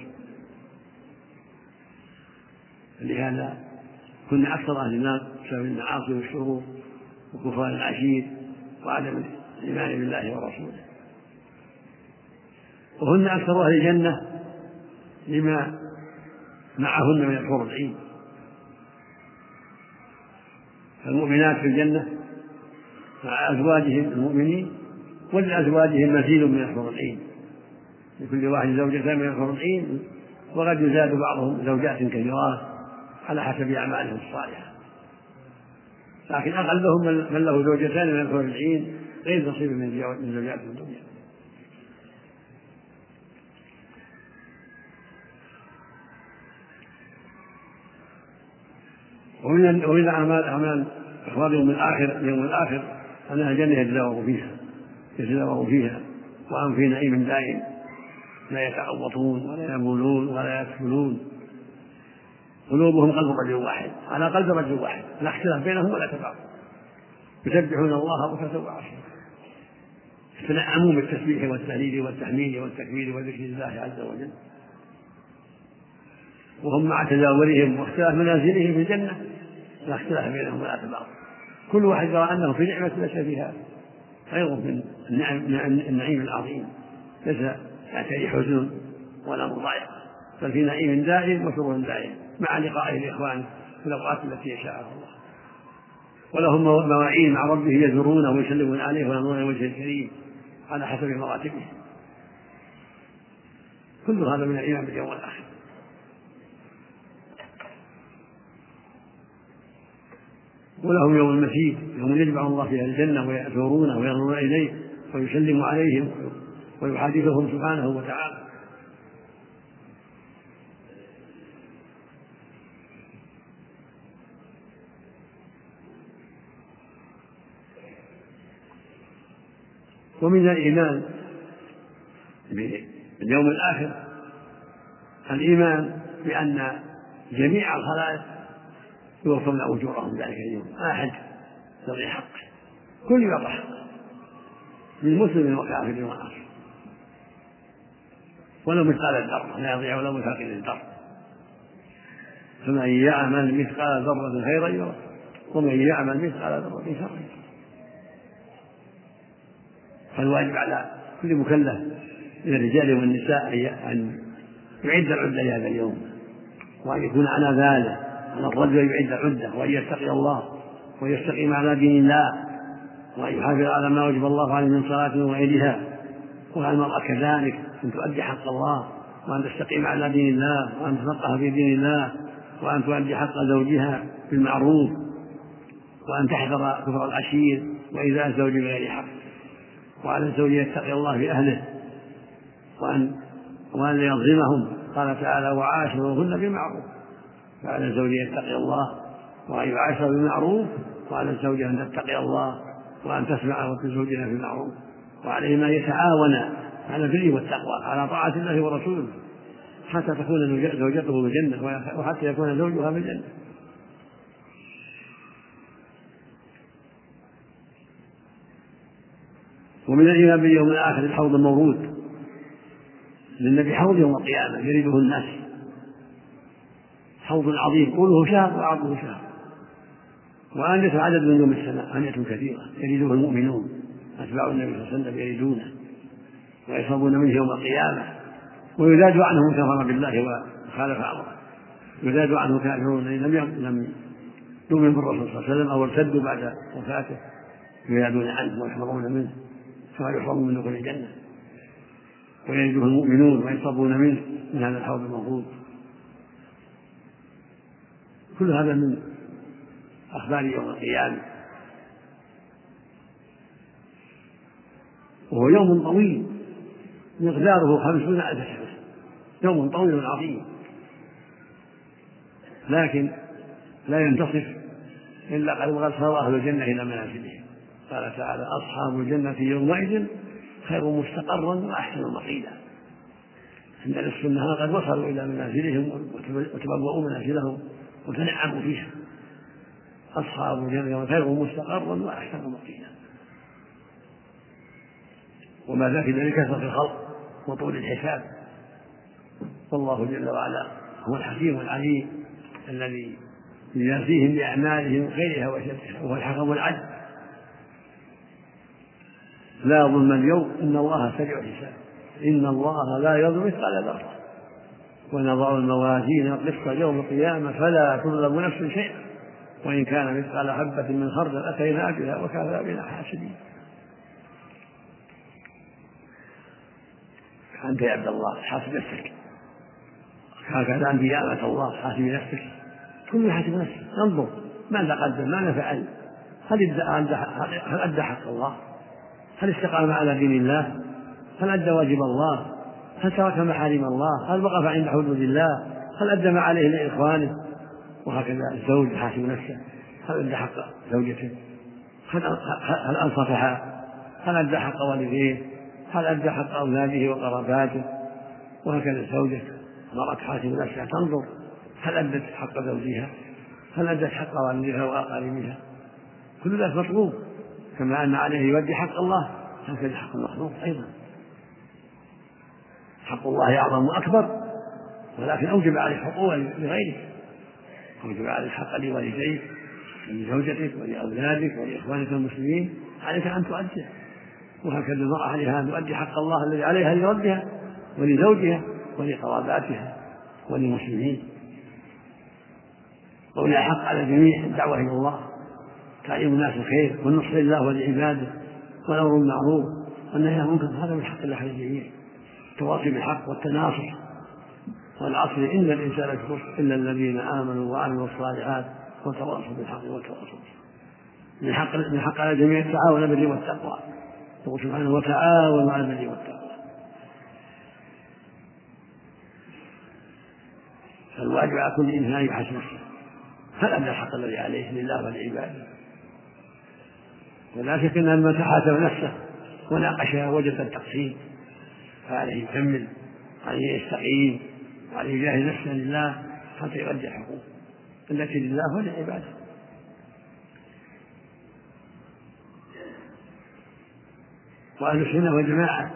لهذا كنا أكثر أهل النار بسبب المعاصي والشرور وكفران العشير وعدم الإيمان بالله ورسوله. وهن أكثر أهل الجنة لما معهن من الحور العين. المؤمنات في الجنة مع أزواجهم المؤمنين، ولأزواجهم مزيد من الحور العين، لكل واحد زوجتان من الحور العين، وقد يزاد بعضهم زوجات كثيرات على حسب أعمالهم الصالحة، لكن أقلهم من له زوجتان من الحور العين غير نصيب من زوجات الدنيا. ومن أعمال إخبار يوم الآخر أنها الجنة يتزاور فيها وهم في نعيم دائم، لا يتعوطون ولا يبولون ولا يكفلون، قلوبهم قلب رجل واحد على قلب رجل واحد، لا اختلاف بينهم ولا تفاوت، يسبحون الله بكرة وعشيا، يتنعمون بالتسبيح والتهليل والتحميد والتكبير وذكر الله عز وجل، وهم مع تزاورهم واختلاف منازلهم في الجنة لا اختلاف بينهم ولا تفاوت، كل واحد يرى أنه في نعمة ليس فيها خير من النعيم العظيم، ليس يعتري حزن ولا مضايقة، بل في نعيم دائم وسرور دائم مع لقائه الإخوان في الأوقات التي يشاءها الله. ولهم مواعيد مع ربه يزورونه ويسلمون عليه وينظرون إلى وجهه الكريم على حسب مراتبه. كل هذا من الإيمان باليوم الآخر. ولهم يوم المسيد، يوم يجمع الله فيها الجنة ويزورونه وينظرون إليه ويسلم عليهم ويحادثهم سبحانه وتعالى. ومن الإيمان باليوم الآخر الإيمان بأن جميع الخلائق يوفون أجورهم ذلك اليوم، لا أحد يضيع حقه، كل يعطى حقه من مسلم وكافر يوم الآخر، ولو مثقال الذرة لا يضيع ولو مثقال الذرة. فمن يعمل مثقال ذرة خيرا يره ومن يعمل مثقال ذرة شرا يره. فالواجب على كل مكلف من الرجال والنساء أن يعد العدة لهذا اليوم، وأن يكون على باله أن الرجل يعد العدة، وأن يتقي الله ويستقيم على دين الله، وأن يحافظ على ما وجب الله عليه من صلاة وغيرها، وعلى المرأة كذلك أن تؤدي حق الله، وأن تستقيم على دين الله، وأن تفقه في دين الله، وأن تؤدي حق زوجها بالمعروف، وأن تحذر كفر العشير وإيذاء الزوج بغير حق، وعلى الزوج يتقي الله في أهله وأن يظلمهم. قال تعالى: وعاشروهن بالمعروف. فعلى الزوج يتقي الله وأن يعاشر بالمعروف، وعلى الزوجة أن تتقي الله وأن تسمع وتزوجها بالمعروف، وعليهما يتعاونا على البر والتقوى على طاعة الله ورسوله حتى تكون زوجته بالجنة وحتى يكون زوجها بالجنة. ومن الإيمان باليوم الآخر الحوض المورود، للنبي حوض يوم القيامة يريده الناس، حوض عظيم طوله شهر وعرضه شهر، وآنية عدد من يوم السماء، آنية كثيرة يريده المؤمنون أتباع النبي صلى الله عليه وسلم يريدونه ويشربون منه يوم القيامة، ويزاد عنه من كفر بالله وخالف أمره. يزاد عنه كافرون لم يؤمن بالرسول صلى الله عليه وسلم أو ارتدوا بعد وفاته يزادون عنه ويحفظون منه كما يحفظون من دخول الجنة ويجده المؤمنون ويشربون منه من هذا الحوض الموجود. كل هذا من أخبار يوم القيامة، وهو يوم طويل مقداره 50,000 سنة، يوم طويل عظيم، لكن لا ينتصف إلا قد صار أهل الجنة إلى منازلهم. قال تعالى: أصحاب الجنة يومئذ خير مستقرا وأحسن مقيلا. عند نصف النهار قد وصلوا إلى منازلهم وتبوأوا منازلهم وتنعموا فيها. أصحاب الجنة خير مستقرا وأحسن مقيلا. وما ذاك إلا لكثرة الخلق وطول الحساب. والله جل وعلا هو الحكيم العليم الذي يجازيهم بأعمالهم خيرها وشرها، وهو الحكم العدل. لا ظلم اليوم إن الله سريع الحساب، إن الله لا يظلم مثقال ذرة ونضع الموازين القسط يوم القيامة فلا تظلم نفس شيئا وإن كان مثقال حبة من خردل أتينا بها وكفى بنا حاسبين. أنت يا عبد الله حاسب نفسك، هكذا أنت يا أمة الله حاسب نفسك، كل حاسب نفسك، انظر ماذا قدم، ماذا فعل، هل أدى حق الله، هل استقام على دين الله، هل أدى واجب الله، هل ترك محارم الله، هل وقف عند حدود الله، هل أدى ما عليه لإخوانه. وهكذا الزوج حاسب نفسه، هل أدى حق زوجته، هل أنصفها، هل أدى حق والديه، هل أدى حق أولاده وقراباته. وهكذا الزوجة مرت حاسب نفسها تنظر هل أدت حق زوجها، هل أدت حق والدها وأقاربها. كل ذلك مطلوب، كما أن عليه يؤدي حق الله هكذا حق المخلوق أيضا. حق الله أعظم وأكبر، ولكن أوجب عليه حقوقا لغيره، أوجب عليه حق لوالديك ولزوجتك ولأولادك ولإخوانك المسلمين، عليك أن تؤديه. وهكذا المرأة عليها أن تؤدي حق الله الذي عليها لربها ولزوجها ولقراباتها وللمسلمين. ولا حق على الجميع الدعوة إلى الله، تعليم الناس الخير والنصح لله ولعباده والأمر بالمعروف والنهي عن المنكر، هذا من حق الله على الجميع. التواصي بالحق والتناصح. والعصر إن الإنسان لفي خسر إلا الذين آمنوا وعملوا الصالحات وتواصوا بالحق وتواصوا. من حق على الجميع التعاون على البر والتقوى، يقول سبحانه: وتعاونوا على البر والتقوى. فالواجب على كل إنسان يحاسب نفسه هل أدى الحق الذي عليه لله ولعباده. ولا شك أن من تحاسب نفسه وناقشها وجد التقصير فعليه يكمل، عليه يستقيم، عليه يجاهد نفسه لله حتى يؤدي حقوقه التي لله ولعباده. وأهل السنة والجماعة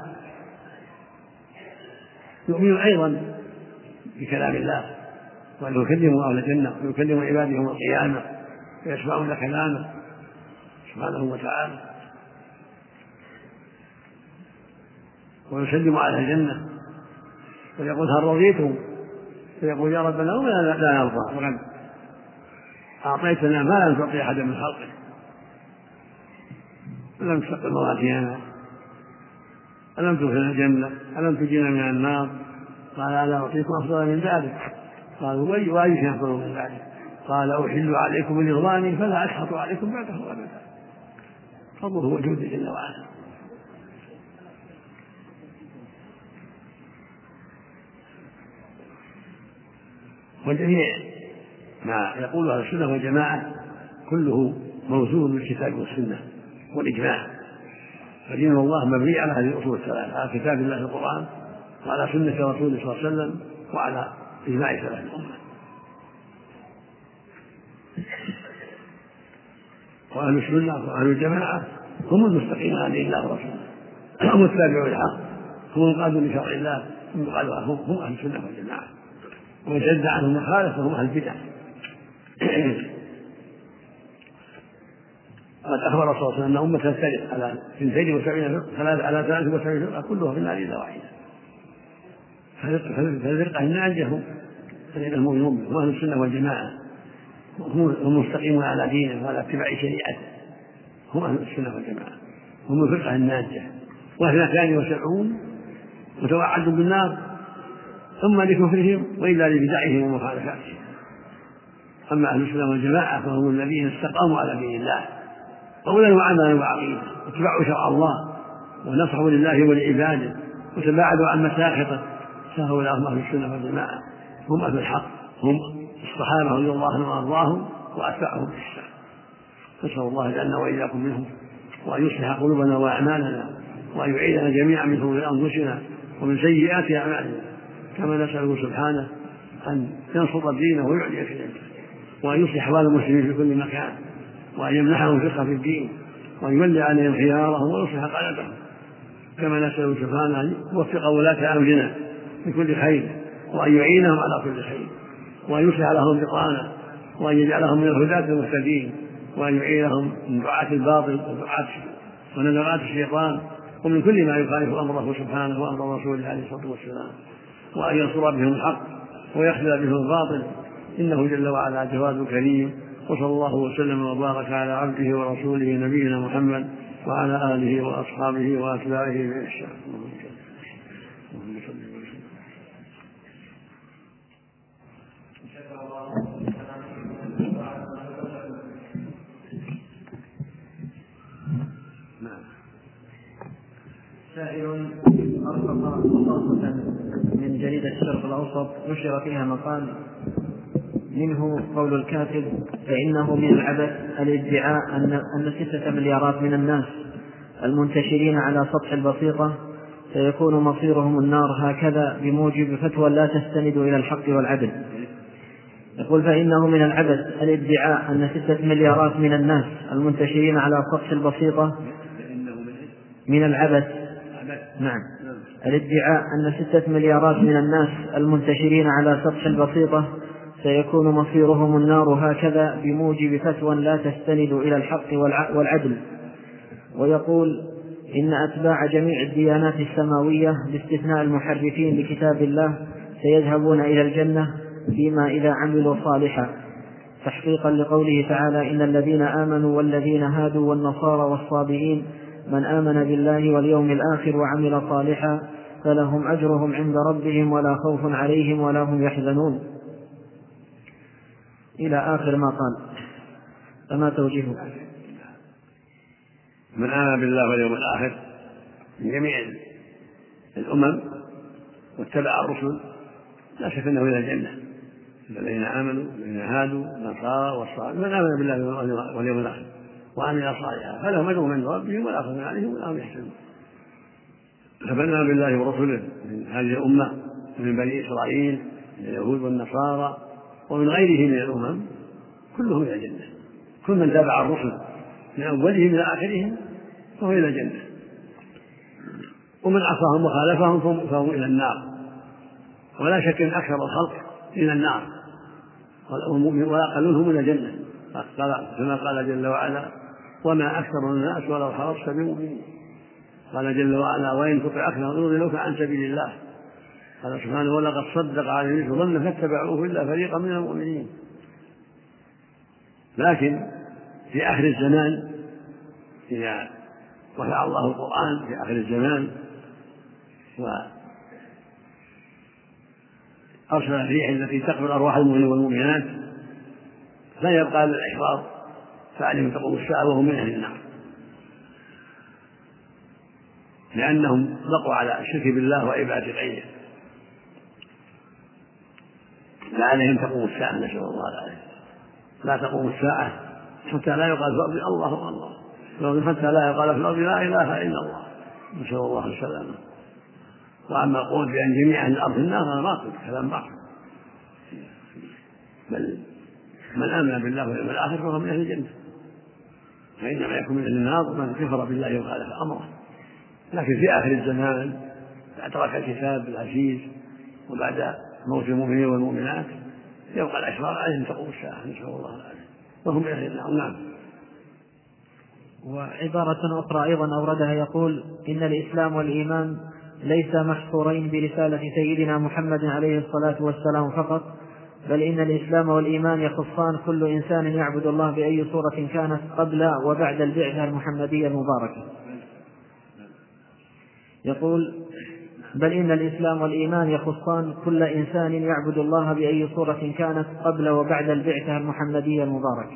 يؤمنون أيضا بكلام الله، وأن يكلموا أهل الجنة ويكلموا عباده يوم القيامة ويسمعون كلامه سبحانه وتعالى، ويسلم على الجنة ويقول: هل رضيتم؟ فيقول: يا ربنا لا نرضى، وقد أعطيتنا ما لم تعطي أحدا من خلقك، ألم تثقل موازيننا، ألم تدخلنا الجنة، ألم تجينا من النار. قال: ألا أعطيكم أفضل من ذلك؟ قالوا: وأي شيء أفضل من ذلك؟ قال: أحل عليكم رضواني فلا أسخط عليكم بعده أبدا. فضله وجوده جل وعلا. والجميع ما يقول أهل السنة والجماعة كله موزون بالكتاب والسنة والإجماع، فدين الله مبني على هذه الأصول الثلاث: على كتاب الله القرآن، وعلى سنة رسوله صلى الله عليه وسلم، وعلى إجماع سلف الأمة. وأهل السنة وأهل الجماعة هم المستقيمون عن دين الله ورسوله، هم التابعون الحق، هم القادون لشرع الله، هم أهل السنة والجماعة. ومن شد عنهم مخالف فهم أهل البدع. قد أخبر صلى الله عليه وسلم أن أمة تفترق على 72 فرقة كلها في النار إلا واحدة، فالفرقة الناجية الذين هم المؤمنون هم أهل السنة والجماعة، هم المستقيمون على دينه وعلى اتباع شريعته، هم أهل السنة والجماعة، هم الفرقة الناجية. واثنتان وسبعون متوعد بالنار ثم لكفرهم وإلا لبدعهم ومخالفاتهم. أما أهل السنة والجماعة فهم الذين استقاموا على دين الله قولا وعملا وعقيدة، اتبعوا شرع الله ونصحوا لله ولعباده وتباعدوا عن مساخطه، فهؤلاء هم أهل السنة والجماعة، هم أهل الحق، هم الصحابة رضي الله عنهم وأرضاهم وأتباعهم بإحسان. نسأل الله جعلنا وإياكم منهم، وأن يصلح قلوبنا وأعمالنا، وأن يعيذنا جميعا من شرور أنفسنا ومن سيئات أعمالنا، كما نسأله سبحانه أن ينصر دينه ويعلي كلمته، وأن يصلح أحوال المسلمين في كل مكان، وأن يمنحهم فقه في الدين، وأن يولي عليهم خيارهم ويصلح قادتهم، كما نسأله سبحانه أن يوفق ولاة أمرنا بكل خير، وأن يعينهم على كل خير، وأن يصلح لهم بطانة، وأن يجعلهم من الهداة المهتدين، وأن يعينهم من دعاة الباطل ونزغات الشيطان ومن كل ما يخالف أمره سبحانه وأمر رسوله عليه الصلاة والسلام، وأن ينصر بهم الحق ويخذل بهم الباطل، إنه جل وعلا جواد كريم. وصلى الله وسلم وبارك على عبده ورسوله نبينا محمد وعلى آله وأصحابه وأتباعه بإحسان. سائل أرفق خاصة من جريدة الشرق الأوسط نشر فيها مقال منه قول الكاتب: فإنه من العبث الادعاء أن 6 مليارات من الناس المنتشرين على سطح البسيطة سيكون مصيرهم النار هكذا بموجب فتوى لا تستند إلى الحق والعدل. يقول: فإنه من العبث الادعاء أن 6 مليارات من الناس المنتشرين على سطح البسيطة من العبث نعم الادعاء أن 6 مليارات من الناس المنتشرين على سطح البسيطة سيكون مصيرهم النار هكذا بموجب فتوى لا تستند إلى الحق والعدل. ويقول: إن أتباع جميع الديانات السماوية باستثناء المحرفين لكتاب الله سيذهبون إلى الجنة فيما إذا عملوا صالحا، تحقيقا لقوله تعالى: إن الذين آمنوا والذين هادوا والنصارى والصابئين من آمن بالله واليوم الآخر وعمل صالحا فلهم أجرهم عند ربهم ولا خوف عليهم ولا هم يحزنون، إلى آخر ما قال. فما توجيهه؟ من آمن بالله واليوم الآخر من جميع الأمم واتبع الرسل لا شك أنه إلى الجنة. الذين آمنوا والذين هادوا النصارى والصالحين من آمن بالله واليوم الآخر وعمل صالحا فلهم أجرهم عند ربهم ولا خوف عليهم ولا هم يحزنون. فمن آمن بالله ورسله من هذه الأمة ومن بني إسرائيل من اليهود والنصارى ومن غيرهم من الأمم كلهم إلى الجنة. كل من تابع الرسل من أولهم إلى آخرهم فهو إلى الجنة، ومن عصاهم وخالفهم فهم إلى النار. ولا شك أن أكثر الخلق إلى النار وأقلهم إلى الجنة، كما قال جل وعلا: وما أكثر الناس ولو حرصت بمؤمنين. قال جل وعلا: وإن تطع أكثر يضلوك عن سبيل الله. قال سبحانه: ولقد صدق على الناس ظن فاتبعوه إلا فريقا من المؤمنين. لكن في آخر الزمان إذا رفع الله القرآن في آخر الزمان وأرسل الريح التي تقبل أرواح المؤمنين والمؤمنات لا يبقى للإحرار فعليهم تقوم الساعة وهم من أهل النار، لأنهم بقوا على الشرك بالله وعبادة غيره. فعليهم تقوم الساعة، نسأل الله العافية. لا تقوم الساعة حتى لا يقال في الأرض الله الله، حتى لا يقال في الأرض لا إله إلا الله، نسأل الله السلامة. وأما القول بأن جميع أهل الأرض النار هذا باطل، كلام باطل. بل من آمن بالله واليوم الآخر فهو من أهل الجنة، فإنما يكون من أهل النار من كفر بالله وخالف أمره. لكن في آخر الزمان بعد ترك الكتاب العزيز وبعد موت المؤمنين والمؤمنات يبقى الأشرار عليهم تقوم الساعة، نسأل الله العافية، وهم من أهل النار. نعم. وعبارة أخرى أيضا أوردها يقول: إن الإسلام والإيمان ليس محصورين برسالة سيدنا محمد عليه الصلاة والسلام فقط، بل إن الإسلام والإيمان يخصان كل إنسان يعبد الله بأي صورة كانت قبل وبعد البعثة المحمدية المباركة. يقول: بل إن الإسلام والإيمان يخصان كل إنسان يعبد الله بأي صورة كانت قبل وبعد البعثة المحمدية المباركة.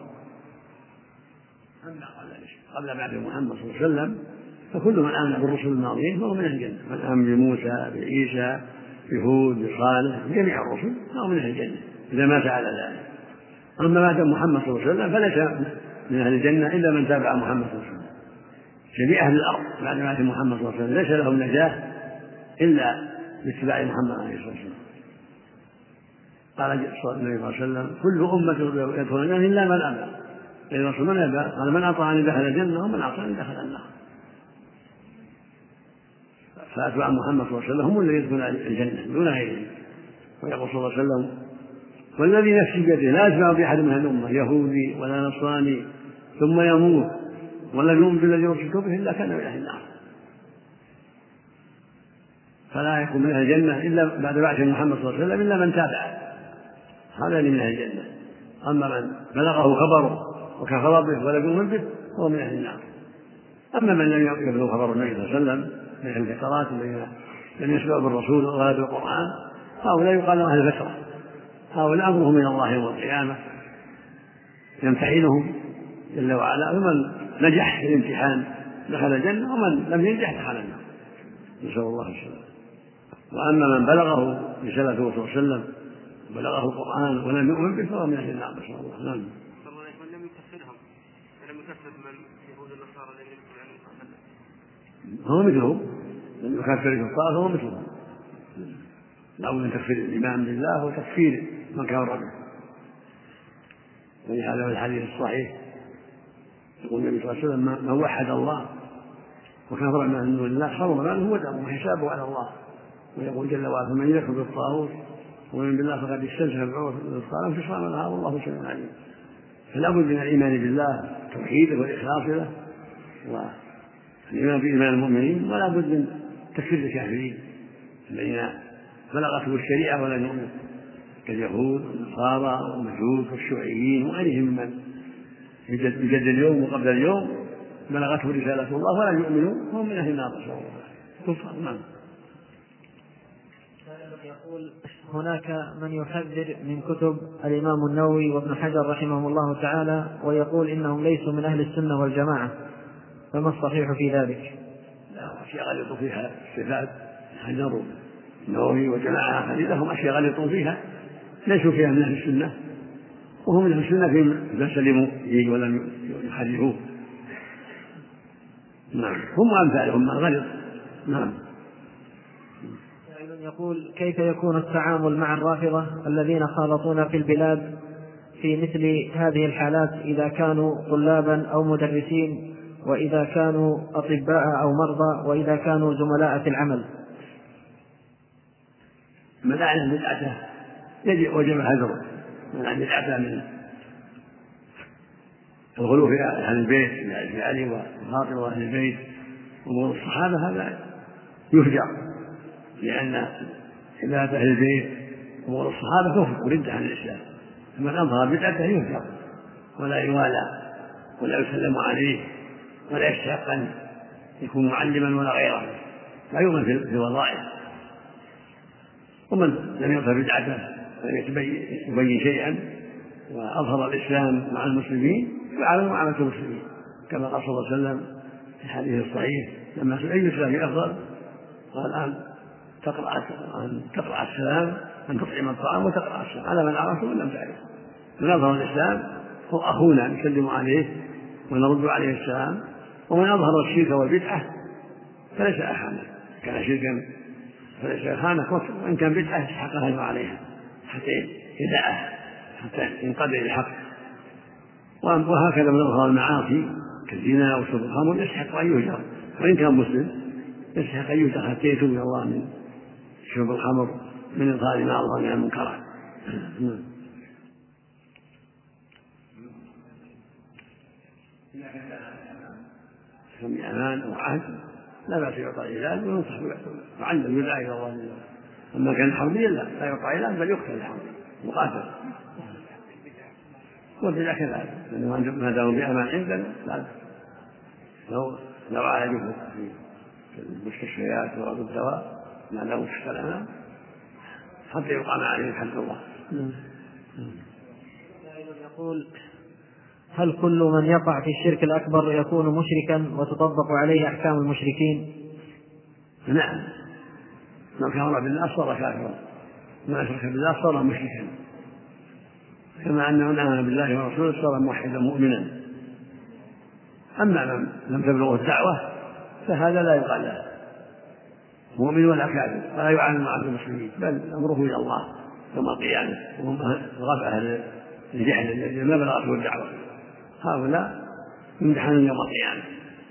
قبل بعد محمد صلى الله عليه وسلم فكل من آمن بالرسل الماضيين فهو من أهل الجنة، من آمن بموسى بعيسى بهود بصالح بجميع الرسل فهو من أهل الجنة إذا مات على ذلك. أما بعد محمد صلى الله عليه وسلم فليس من أهل الجنة إلا من تابع محمد صلى الله عليه وسلم. جميع أهل الأرض بعد محمد صلى الله عليه وسلم ليس لهم نجاة إلا باتباع محمد عليه الصلاة والسلام. قال النبي صلى الله عليه وسلم: كل أمة يدخل الجنة إلا من أبى. الرسول من أبى؟ قال: من أطاعني دخل الجنة ومن عصاني دخل النار. فأتباع محمد صلى الله عليه وسلم هم الذين يدخلون الجنة دون غيرهم. ويقول صلى الله عليه وسلم: والذي نفسي بيده لا أسمع بأحد من الأمة يهودي ولا نصراني ثم يموت ولم يؤمن بالذي أرسلت به إلا كان من أهل النار. فلا يكون من أهل الجنة إلا بعد بعث محمد صلى الله عليه وسلم إلا من تابعه، هذا من أهل الجنة. أما من بلغه خبره وكفر به ولم يؤمن به فهو من أهل النار. أما من لم يبلغ خبر النبي صلى الله عليه وسلم من أهل الفترات الذين لم يسمعوا بالرسول ولا بالقرآن هؤلاء يقال لهم أهل الفترة. هؤلاء أمرهم من الله يوم القيامة يمتحنهم جل وعلا، ومن نجح في الامتحان دخل الجنة ومن لم ينجح دخل النار، نسأل الله السلامة. وأما من بلغه رسالته صلى الله عليه وسلم بلغه القرآن ولم يؤمن به فهو من أهل النار، نسأل الله. نعم. لم يكفرهم ولم يكفر من يهود النصارى الذين يدخلون عليهم هو مثلهم، لم يكفر الكفار هو مثلهم. لابد من تكفير الإيمان بالله وتكفير من كفر به. ولهذا في الحديث الصحيح يقول النبي صلى الله عليه وسلم: من وحد الله وكفر من دون الله حرم ماله ودمه وحسابه على الله. ويقول جل وعلا: فمن يكفر بالطاغوت ومن بالله فقد استمسك بالعروة الوثقى لا انفصام لها والله سميع عليم. فلا بد من الإيمان بالله توحيده والإخلاص له والإيمان بإيمان المؤمنين، ولا بد من تكفير الكافرين الذين بلغتهم الشريعة ولم يؤمنوا كاليهود والنصارى والمجوس والشيوعيين وغيرهم ممن يوجد اليوم وقبل اليوم بلغته رسالة الله ولم يؤمنوا هم من أهل النار، نسأل الله كفار. نعم. يقول: هناك من يحذر من كتب الإمام النووي وابن حجر رحمه الله تعالى ويقول إنهم ليسوا من أهل السنة والجماعة، فما الصحيح في ذلك؟ لا، أشياء غلطوا فيها الصفات حجر النووي وجماعة لهم أشياء غلطوا فيها ليسوا فيها من أهل السنة، وهم من أهل السنة فيما سلموا فيه ولم يحرفوه. نعم، هم أمثالهم من غلط. نعم. يقول: كيف يكون التعامل مع الرافضة الذين خالطون في البلاد في مثل هذه الحالات إذا كانوا طلابا أو مدرسين، وإذا كانوا أطباء أو مرضى، وإذا كانوا زملاء في العمل؟ من أعلم بدعته وجب هجره، من أعلم بدعته من الغلو في أهل البيت في علي وفاطمة وأهل البيت وأمور الصحابة هذا يهجر، لأن عبادة أهل البيت وأمور الصحابة كفر وردة عن الإسلام. من أظهر بدعته يهجر ولا يوالى ولا يسلم عليه ولا يستحق أن يكون معلما ولا غيره، لا يؤمن في وظائف. ومن لم يظهر بدعته ولم يبين شيئا وأظهر الإسلام مع المسلمين يعامل معاملة المسلمين، كما قال صلى الله عليه وسلم في الحديث الصحيح لما سئل أي الإسلام أفضل قال: أن تقرأ السلام، أن تطعم الطعام وتقرأ السلام على من عرفه ومن لم تعرفه. من أظهر الإسلام هو أخونا نسلم عليه ونرد عليه السلام، ومن أظهر الشرك والبدعة فليس أخانا، كان شركا فليس أخانا، وإن كان بدعة يستحق هجر عليها حتى يدعه حتى ينقضي الحق. وهكذا من أظهر المعاصي كالزنا وشرب الخمر يستحق أن يهجر، وإن كان مسلم يستحق أن يهجر حتى يتوب إلى الله من شرب الخمر من إظهار ما أظهر من المنكرات. سمي أمان أو عهد لا بأس يعطى علاج وينصح ويعلم يدعى إلى الله. أما كان حربيا لا يعطى علاج بل يقتل الحربي. مقاتل. والبدع كذلك ما داموا بأمان عندنا لا، لو عالجوه في المستشفيات وأرض الدواء ما داموا في السلامة حتى يقام عليهم حد الله. يقول: هل كل من يقع في الشرك الأكبر يكون مشركا وتطبق عليه أحكام المشركين؟ نعم، من كفر بالله صار كافرا، من أشرك بالله صار مشركا، كما أنه من آمن بالله ورسوله صار موحدا مؤمنا. أما من لم تبلغه الدعوة فهذا لا يقال له مؤمن ولا كافر ولا يعامل مع المسلمين، بل أمره إلى الله يوم القيامة، وهم غفى أهل الجهل الذين ما بلغته الدعوة، هؤلاء يمتحنون يوم القيامة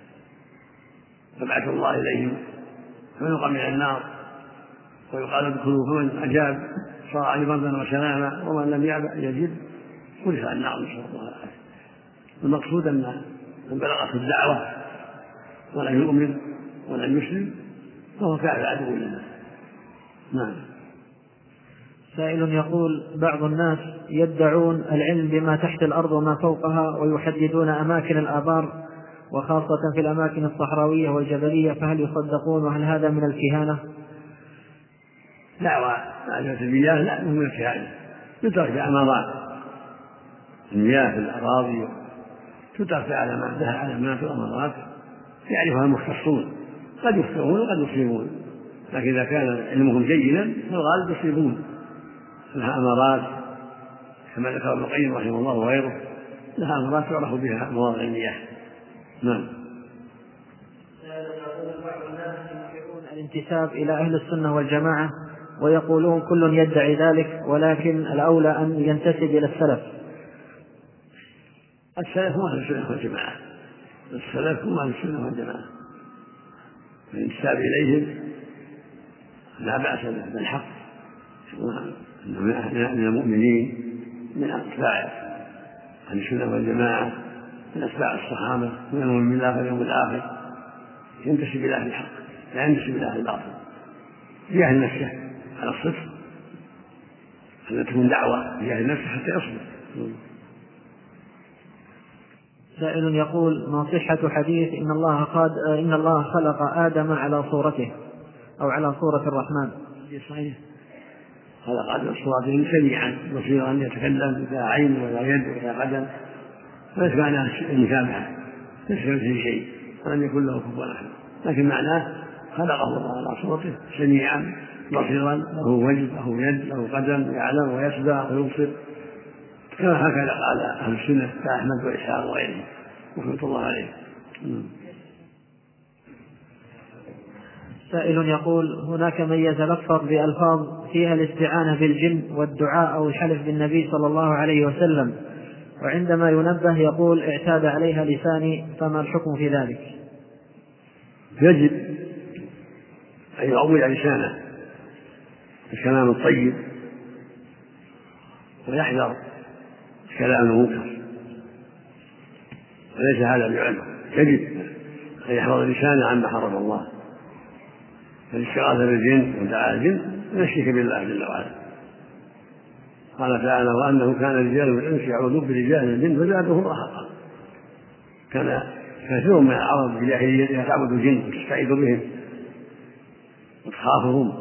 فبعث الله إليهم فيلقى من النار ويقال ادخلوا، فمن أجاب صار عليه بردا وسلاما، ومن لم يجد قذف النار، نسأل الله العافية. المقصود أن من بلغته الدعوة ولم يؤمن ولم يسلم فهو كافر عدو لله. نعم. سائل يقول: بعض الناس يدعون العلم بما تحت الأرض وما فوقها ويحددون أماكن الآبار وخاصة في الأماكن الصحراوية والجبلية، فهل يصدقون وهل هذا من الكهانة؟ دعوى معرفة المياه لا من الكهانة، تترك أمارات المياه في الأراضي، تترك علامات وأمارات يعرفها المختصون، قد يخطئون وقد يصيبون، لكن إذا كان علمهم جيدا فالغالب يصيبون. لها أمارات كما ذكر ابن القيم رحمه الله وغيره، لها أمارات تعرف بها مواضع المياه. نعم. بعض الناس ينكرون الانتساب إلى أهل السنة والجماعة ويقولون كل يدعي ذلك، ولكن الأولى أن ينتسب إلى السلف. السلف هم أهل السنة والجماعة، السلف هم أهل السنة والجماعة، الانتساب إليهم لا بأس به، بل حق، من المؤمنين من أتباع أهل السنة والجماعة، من أتباع الصحابة، من المؤمنين بالله واليوم الآخر، ينتسب إلى أهل الحق لا ينتسب إلى أهل الباطل، يجاهد نفسه على الصدق، أن تكون دعوة يجاهد نفسه حتى يصبر. سائل يقول: ما صحة حديث إن الله خلق آدم على صورته أو على صورة الرحمن؟ صحيح، خلق آدم صورته سميعا بصيرا يتكلم لا عين ولا يد ولا قدم، فليس معناه المشابهة، ليس كمثله شيء ولم يكن له كفوا أحد، لكن معناه خلقه الله على صورته سميعا بصيرا، له وجه له يد له قدم، يعلم ويسمع ويبصر، كما هكذا قال أهل السنة كأحمد وإسحاق وغيرهم رحمة الله عليه. سائل يقول: هناك من يتلفظ بألفاظ فيها الاستعانة بالجن والدعاء أو الحلف بالنبي صلى الله عليه وسلم، وعندما ينبه يقول اعتاد عليها لساني، فما الحكم في ذلك؟ يجب أن يعود لسانه الكلام الطيب ويحذر الكلام المنكر، وليس هذا بعلم، يجب أن يحفظ لسانه عما حرم الله، فالاستغاثة بالجن ودعاء الجن يشرك بالله جل وعلا. قال تعالى: وأنه كان رجال من الإنس يعوذون برجال من الجن فزادهم رهقا. كان كثير من العرب في الجاهلية تعبد الجن وتستعيذ بهم وتخافهم،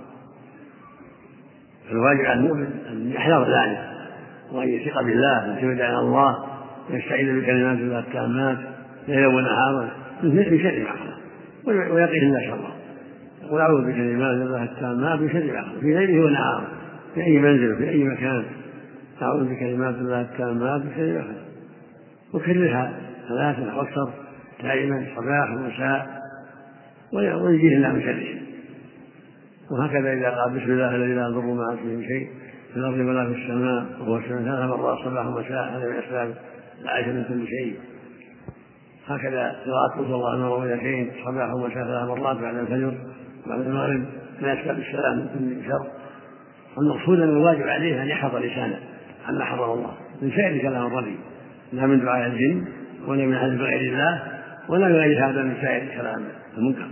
فالواجب على المؤمن أن يحذر ذلك وأن يثق بالله ويعتمد على الله ويستعيذ بكلمات الله التامات ليلا ونهارا من شر ما خلق ويقيه الله شره، يقول: أعوذ بكلمات الله التامات من شر ما خلق في ليله ونهاره، في أي منزل في أي مكان، أعوذ بكلمات الله التامات من شر ما خلق، وكررها 3 أو أكثر دائما صباح ومساء ويجيه الله من شره. وهكذا إذا قال: بسم الله الذي لا يضر مع اسمه شيء في الأرض ولا في السماء وهو السميع 3 مرات صباح ومساء، هذا من أسباب العافية من كل شيء. هكذا قراءة قل هو الله مرتين صباح ومساء 3 مرات بعد الفجر بعد المغرب من أسباب السلام من كل شر. المقصود أن الواجب عليه أن يحفظ لسانه عما حرم الله من سائر كلام الرجل، لا من دعاء الجن ولا من حلف بغير الله ولا من غير هذا من سائر كلام المنكر،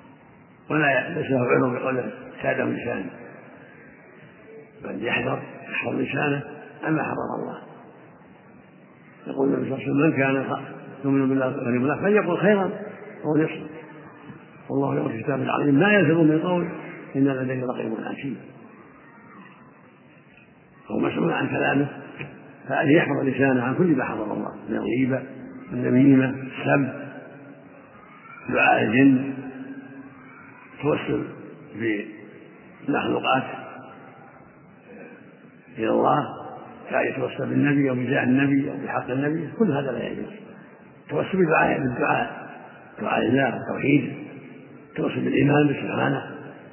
ولا ليس له علم بقوله سادة لسانه، بل يحذر يحفظ لسانه عما حرم الله. يقول النبي صلى الله عليه وسلم: من كان يؤمن بالله واليوم الآخر فليقل خيرا أو ليصمت. والله يقول في كتابه العظيم: ما يلفظ من قول إنا لدينا رقيب عتيد. هو مسؤول عن كلامه، فعليه يحفظ لسانه عن كل ما حرم الله من الغيبة والنميمة السب دعاء الجن توسل بالمخلوقات إلى الله كأن يتوسل بالنبي أو بجاه النبي أو بحق النبي، كل هذا لا يجوز. توسل بالدعاء دعاء الله التوحيد، توسل بالإيمان سبحانه،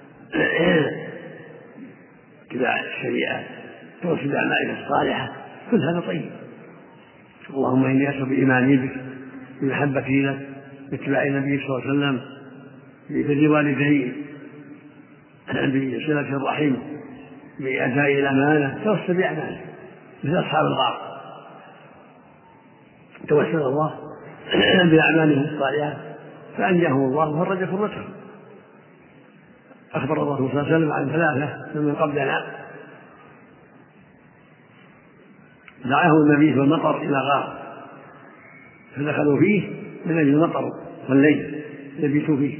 اتباع الشريعة، توسل بأعمالك الصالحة، كل هذا طيب. اللهم إني أسأل بإيماني بك بمحبتي لك باتباع النبي صلى الله عليه وسلم ببر والدي بصلة الرحم بأداء الأمانة، توسل بأعماله مثل أصحاب الغار توسل الله بأعمالهم الصالحة فأنجاهم الله وفرج كربتهم. أخبر الله صلى الله عليه وسلم عن ثلاثة من قبلنا دعاه النبي في المطر إلى غار فدخلوا فيه من أجل المطر والليل يبيتوا فيه،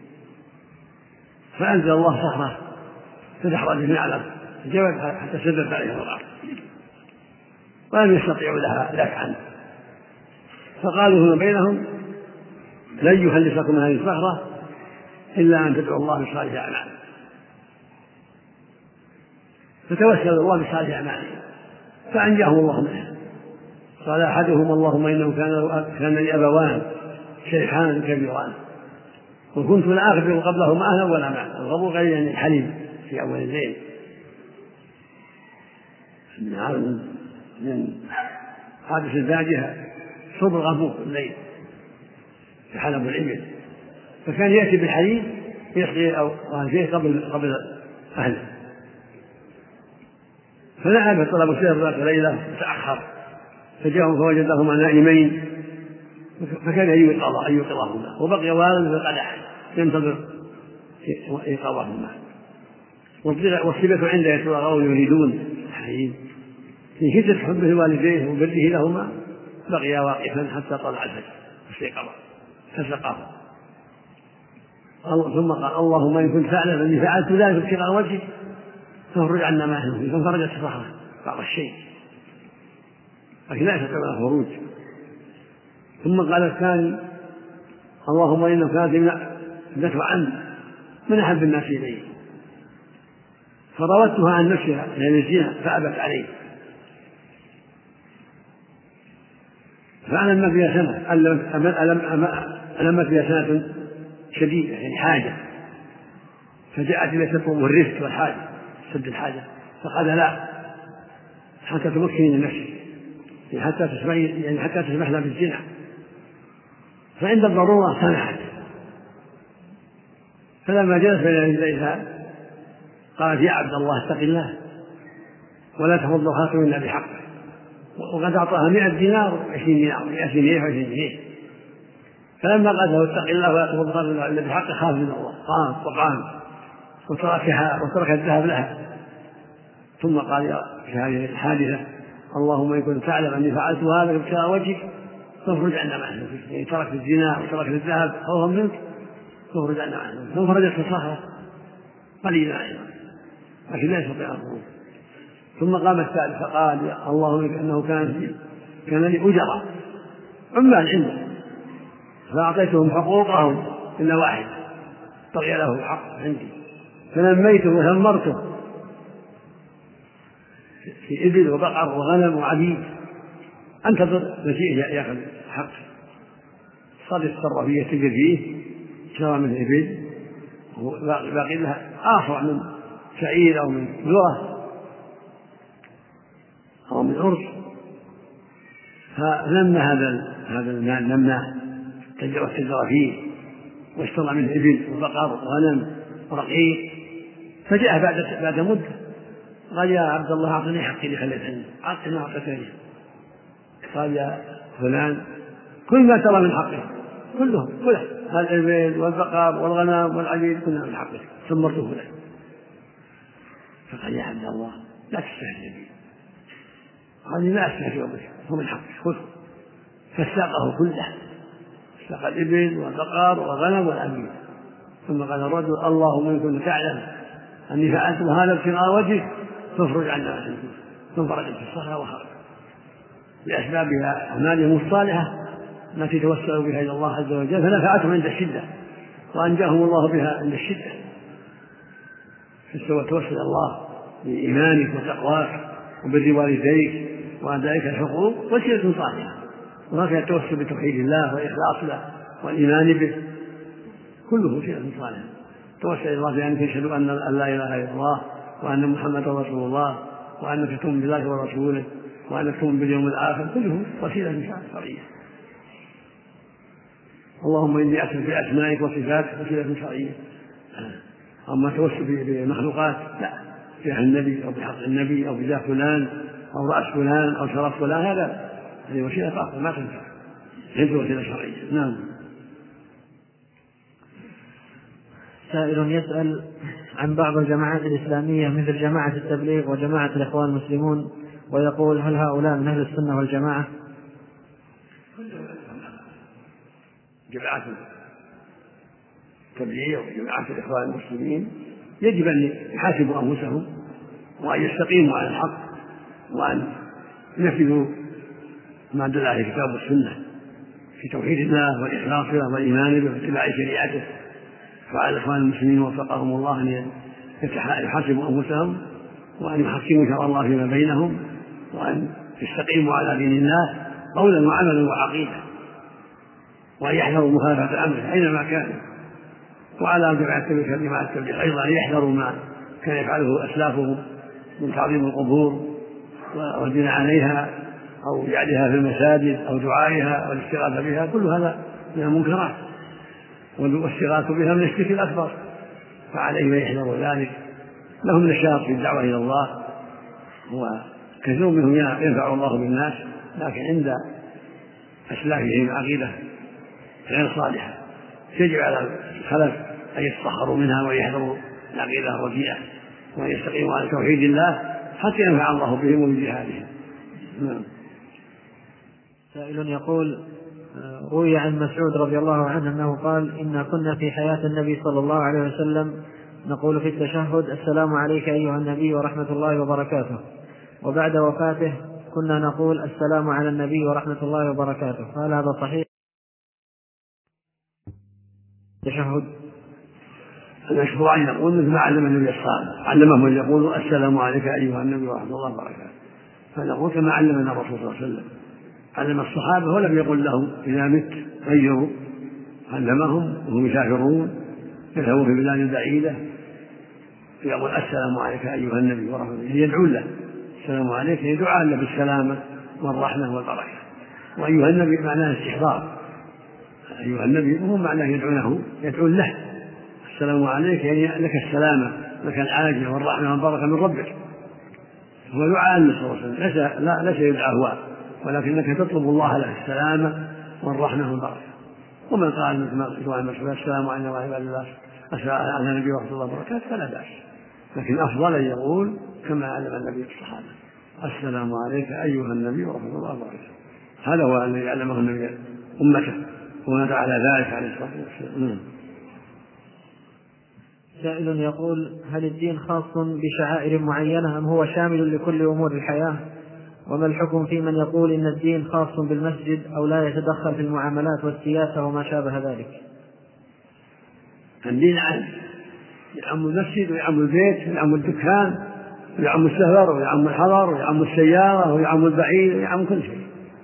فأنزل الله صخرة فتحرج من على الجبل حتى سدت عليه الغار ولم يستطيعوا لها دفعا، فقالوا فيما بينهم: لن يخلصكم من هذه الصخرة إلا أن تدعوا الله بصالح أعمالكم. فتوسل الله بصالح أعمالهم فأنجاهم الله منها. قال أحدهم: اللهم إنه كان لي أبوان شيخان كبيران وكنت لا أغفر قبلهما أهلا ولا ماء. الغضب قليلا من الحليب في أول الليل من حادث الفاجعة صوب الغفور الليل في حلب الإبل، فكان يأتي بالحليب يسقي رأسيه قبل أهله، فذهب طلب الشيخ ذات ليلة تأخر فجاءهم فوجدهما نائمين فكان أن يوقظهما وبقي والد في القدح ينتظر إيقاظهما والصبية عنده يتراغون يريدون الحليب من شدة حبه لوالديه وبره لهما بقي واقفا حتى طلع الفجر فاستيقظ فسقاه. ثم قال: اللهم إن كنت تعلم أني فعلت ذلك ابتغاء وجهك فافرج عنا ما نحن فيه. فانفرجت الصخرة بعض الشيء لكن لا يستطيع الخروج. ثم قال الثاني: اللهم إنه كانت ابنة عم من أحب الناس إليه فراودتها عن نفسها لأن الزنا فأبت عليه فألمت بها سنة ألمت بها سنة شديدة يعني حاجة، فجاءت إلى تطلب الرزق والحاجة سد الحاجة، فقال: لا حتى تمكني من نفسي حتى تسمح لها بالزنا. فعند الضرورة سمحت. فلما جلس بين يديها قالت: يا عبد الله اتق الله ولا تفض خاطر إلا بحقه. وقد أعطاها 100 دينار 20 دينار 100 جنيه و20 جنيه. فلما قال له: اتق الله ولا تفض خاطر إلا بحقه خاف من الله قام وقام وترك الذهب لها. ثم قال في هذه الحادثة: اللهم إن كنت تعلم أني فعلت هذا ابتغاء وجهك فافرج عنا ما نحن فيه. يعني تركت الزنا وتركت الذهب خوفا منك فافرج عنا ما نحن فيه. فانفرجت الصخرة قليلا أيضا لكن لا يستطيع الخروج. ثم قام الثالث فقال: اللهم إنه كان لي أجرا عمال عنده فأعطيتهم حقوقهم إلا واحد بقي له حق عندي فنميته وثمرته في إبل وبقر وغنم وعبيد أنتظر نسيء يأخذ حق. صار يتصرف فيه يتجر فيه شرى من إبل باقي لها آخر من شعير أو من ذرة أو من أرز، فلما هذا المال لما تجر فيه واشترى منه إبل وبقر وغنم ورقيق فجاء بعد مدة قال: يا عبد الله أعطني حقي اللي خليت عندي. أعطني ما أعطيتني. قال: يا فلان كل ما ترى من حقه كله الإبل والبقر والغنم والعبيد كلها من حقه ثمرته له. فقال: يا عبد الله لا تستهزئ بي هذه ما أسمح يومك هو من حقك خذه، فاستاقه كله، استاق الإبل والبقر والغنم والعبيد. ثم قال الرجل اللهم إن كنت تعلم أني فعلت هذا ابتغاء وجهك فافرج عنا ما تنكر. ثم فرجت في الصخرة وخرج بأسبابها أعمالهم الصالحة التي توسلوا بها إلى الله عز وجل فنفعتهم عند الشدة وأنجاهم الله بها عند الشدة. فاستوى توسل الله بإيمانك وتقواك وبر والديك وأدائك الحقوق وسيلة صالحة، وهكذا التوسل بتوحيد الله والإخلاص له والإيمان به كله وسيلة صالحة. توسل إلى الله بأنك تشهد أن لا إله إلا الله وأن محمدا رسول الله وأنك تؤمن بالله ورسوله وأنك تؤمن باليوم الآخر كله وسيلة شرعية. اللهم إني أسألك بأسمائك وصفاتك وسيلة شرعية. أما توسل بمخلوقات لا، بجاه النبي أو بحق النبي أو بجاه فلان أو رأس فلان أو شرف فلان هذه وسيلة باطلة ما تنفع، هذه وسيلة شرعية. نعم. سائل يسأل عن بعض الجماعات الإسلامية مثل جماعة التبليغ وجماعة الإخوان المسلمون، ويقول هل هؤلاء من أهل السنة والجماعة؟ جماعة التبليغ وجماعة الإخوان المسلمين يجب أن يحاسبوا أنفسهم وأن يستقيموا على الحق وأن ينفذوا ما دل عليه الكتاب والسنة في توحيد الله والإخلاص له والإيمان به واتباع شريعته. فعلى الإخوان المسلمين وفقهم الله أن يحاسبوا أنفسهم وأن يحكموا شرع الله فيما بينهم وأن يستقيموا على دين الله قولا وعملا وعقيدة، وأن يحذروا مخالفة أمره أينما كان. وعلى جماعة التبليغ أيضا أن يحذروا ما كان يفعله أسلافهم من تعظيم القبور والبناء عليها أو جعلها في المساجد أو دعائها والاستغاثة بها، كل هذا من المنكرات والاستغاثة بها من الشرك الأكبر، فعليهم أن يحذروا ذلك. لهم نشاط في الدعوة إلى الله وكثير منهم ينفع الله بالناس، لكن عند أسلافهم عقيدة غير صالحة يجب على الخلف أن يتطهروا منها ويحذروا العقيدة الرديئة وأن يستقيموا على توحيد الله حتى ينفع الله بهم وبجهادهم. سائل يقول روي عن مسعود رضي الله عنه أنه قال إن كنا في حياة النبي صلى الله عليه وسلم نقول في التشهد السلام عليك أيها النبي ورحمة الله وبركاته، وبعد وفاته كنا نقول السلام على النبي ورحمة الله وبركاته، هل هذا صحيح؟ التشهد المشروع أن يقول مثل ما علم النبي الصالح، علمهم أن يقولوا السلام عليك أيها النبي ورحمة الله وبركاته، فنقول كما علمنا الرسول صلى الله عليه وسلم. علم الصحابة ولم يقل لهم إذا مت غيروا، علمهم وهم يسافرون يذهبون في بلاد بعيدة يقول السلام عليك أيها النبي ورحمة الله، يدعون له السلام عليك، يدعى له بالسلامة والرحمة والبركة. وأيها النبي معناه استحضار، أيها النبي هو معناه يدعون له السلام عليك يعني لك السلامة لك العاجلة والرحمة والبركة من ربك. هو دعاء النبي صلى الله عليه وسلم ليس يدعى هو، ولكنك تطلب الله له السلامة والرحمة والبركة. ومن قال مثل السلام علينا وعلى عباد الله على النبي ورحمة الله وبركاته فلا بأس، لكن أفضل أن يقول كما علم النبي الصحابة السلام عليك أيها النبي ورحمة الله وبركاته. هذا هو الذي علمه النبي أمته وندعى على ذلك عليه الصلاة والسلام. سائل يقول هل الدين خاص بشعائر معينة أم هو شامل لكل أمور الحياة؟ وما الحكم في من يقول إن الدين خاص بالمسجد أو لا يتدخل في المعاملات والسياسة وما شابه ذلك؟ الدين عام، يعم المسجد ويعم البيت ويعم الدكان ويعم السفر ويعم الحضر ويعم السيارة ويعم البعير ويعم كل شيء.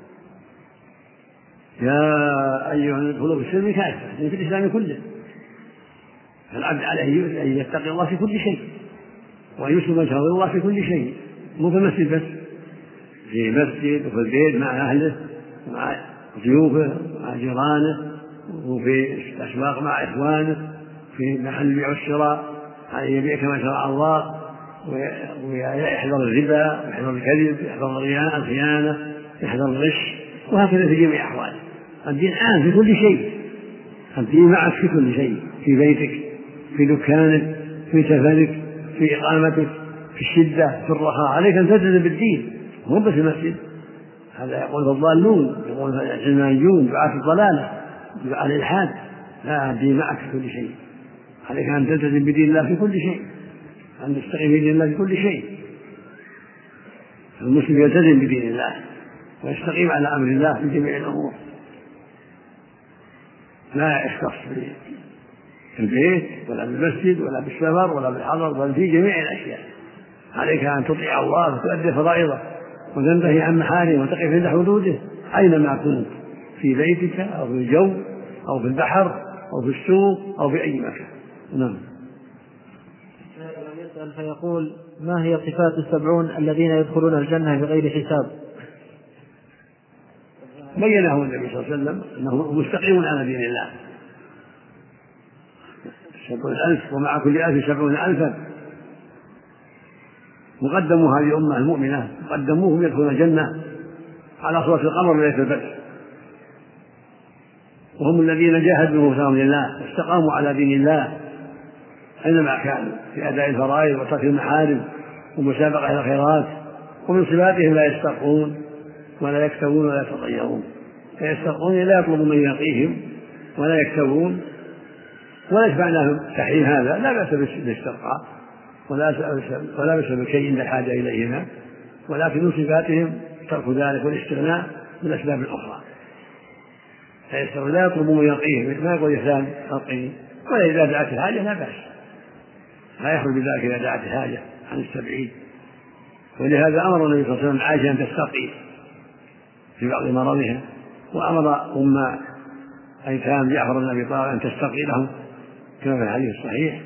يا أيها القلوب السلم كافة في الإسلام كله، فالعبد عليه أن يتقي الله في كل شيء وأن يسلم وجهه الله في كل شيء، مو في المسجد بس، في مسجد وفي البيت مع أهله ومع ضيوفه ومع جيرانه وفي الأسواق مع إخوانه، في محل البيع والشراء أن يبيع كما شرع الله ويحذر الربا ويحذر الكذب ويحذر الخيانة يحذر الغش، وهكذا في جميع أحواله. الدين عام في كل شيء، الدين معك في كل شيء، في بيتك في دكانك في سفرك في إقامتك في الشدة في الرخاء، عليك أن تلتزم بالدين مو بس المسجد، هذا يقول الضالون، يقول العلمانيون، دعاة الضلالة، دعاة الإلحاد. لا، الدين معك في كل شيء، عليك أن تلتزم بدين الله في كل شيء، أن تستقيم بدين الله في كل شيء. المسلم يلتزم بدين الله ويستقيم على أمر الله في جميع الأمور، لا يختص في البيت ولا بالمسجد ولا بالسفر ولا بالحضر، بل في جميع الأشياء. عليك أن تطيع الله وتؤدي فرائضه وتنتهي عن محارمه وتقف عند حدوده أينما كنت، في بيتك أو في الجو أو في البحر أو في السوق أو في أي مكان. نعم. يسأل فيقول: ما هي صفات السبعون الذين يدخلون الجنة بغير حساب؟ بينه النبي صلى الله عليه وسلم أنه مستقيم على دين الله، 70,000 ومع كل 1000 70,000. مقدموا هذه الأمة المؤمنة، قدموهم يدخلون الجنة على صورة القمر ليلة البدر، وهم الذين جاهدوا نفسهم لله واستقاموا على دين الله أينما كانوا في أداء الفرائض وترك المحارم ومسابقة إلى الخيرات. ومن صفاتهم لا يسترقون ولا يكتوون ولا يتطيرون. فيسترقون لا يطلب من يعطيهم ولا يكتوون، ولا يشفعناهم تحريم هذا، لا بأس بالاسترقاء ولا بأس بشيء عند الحاجة إليهما، ولكن من صفاتهم ترك ذلك والاستغناء بالأسباب الأخرى. فيسترقون لا يطلب من يعطيهم، ما يقول الإنسان أعطني، ولا إذا دعت الحاجة لا بأس، لا يخرج بذلك إذا دعت الحاجة عن السبعين. ولهذا أمر النبي صلى الله عليه وسلم عائشة أن تسترقي في بعض مرضها، وأمر أم أيتام جعفر بن أبي طالب أن تسترقي لهم كما في الحديث الصحيح.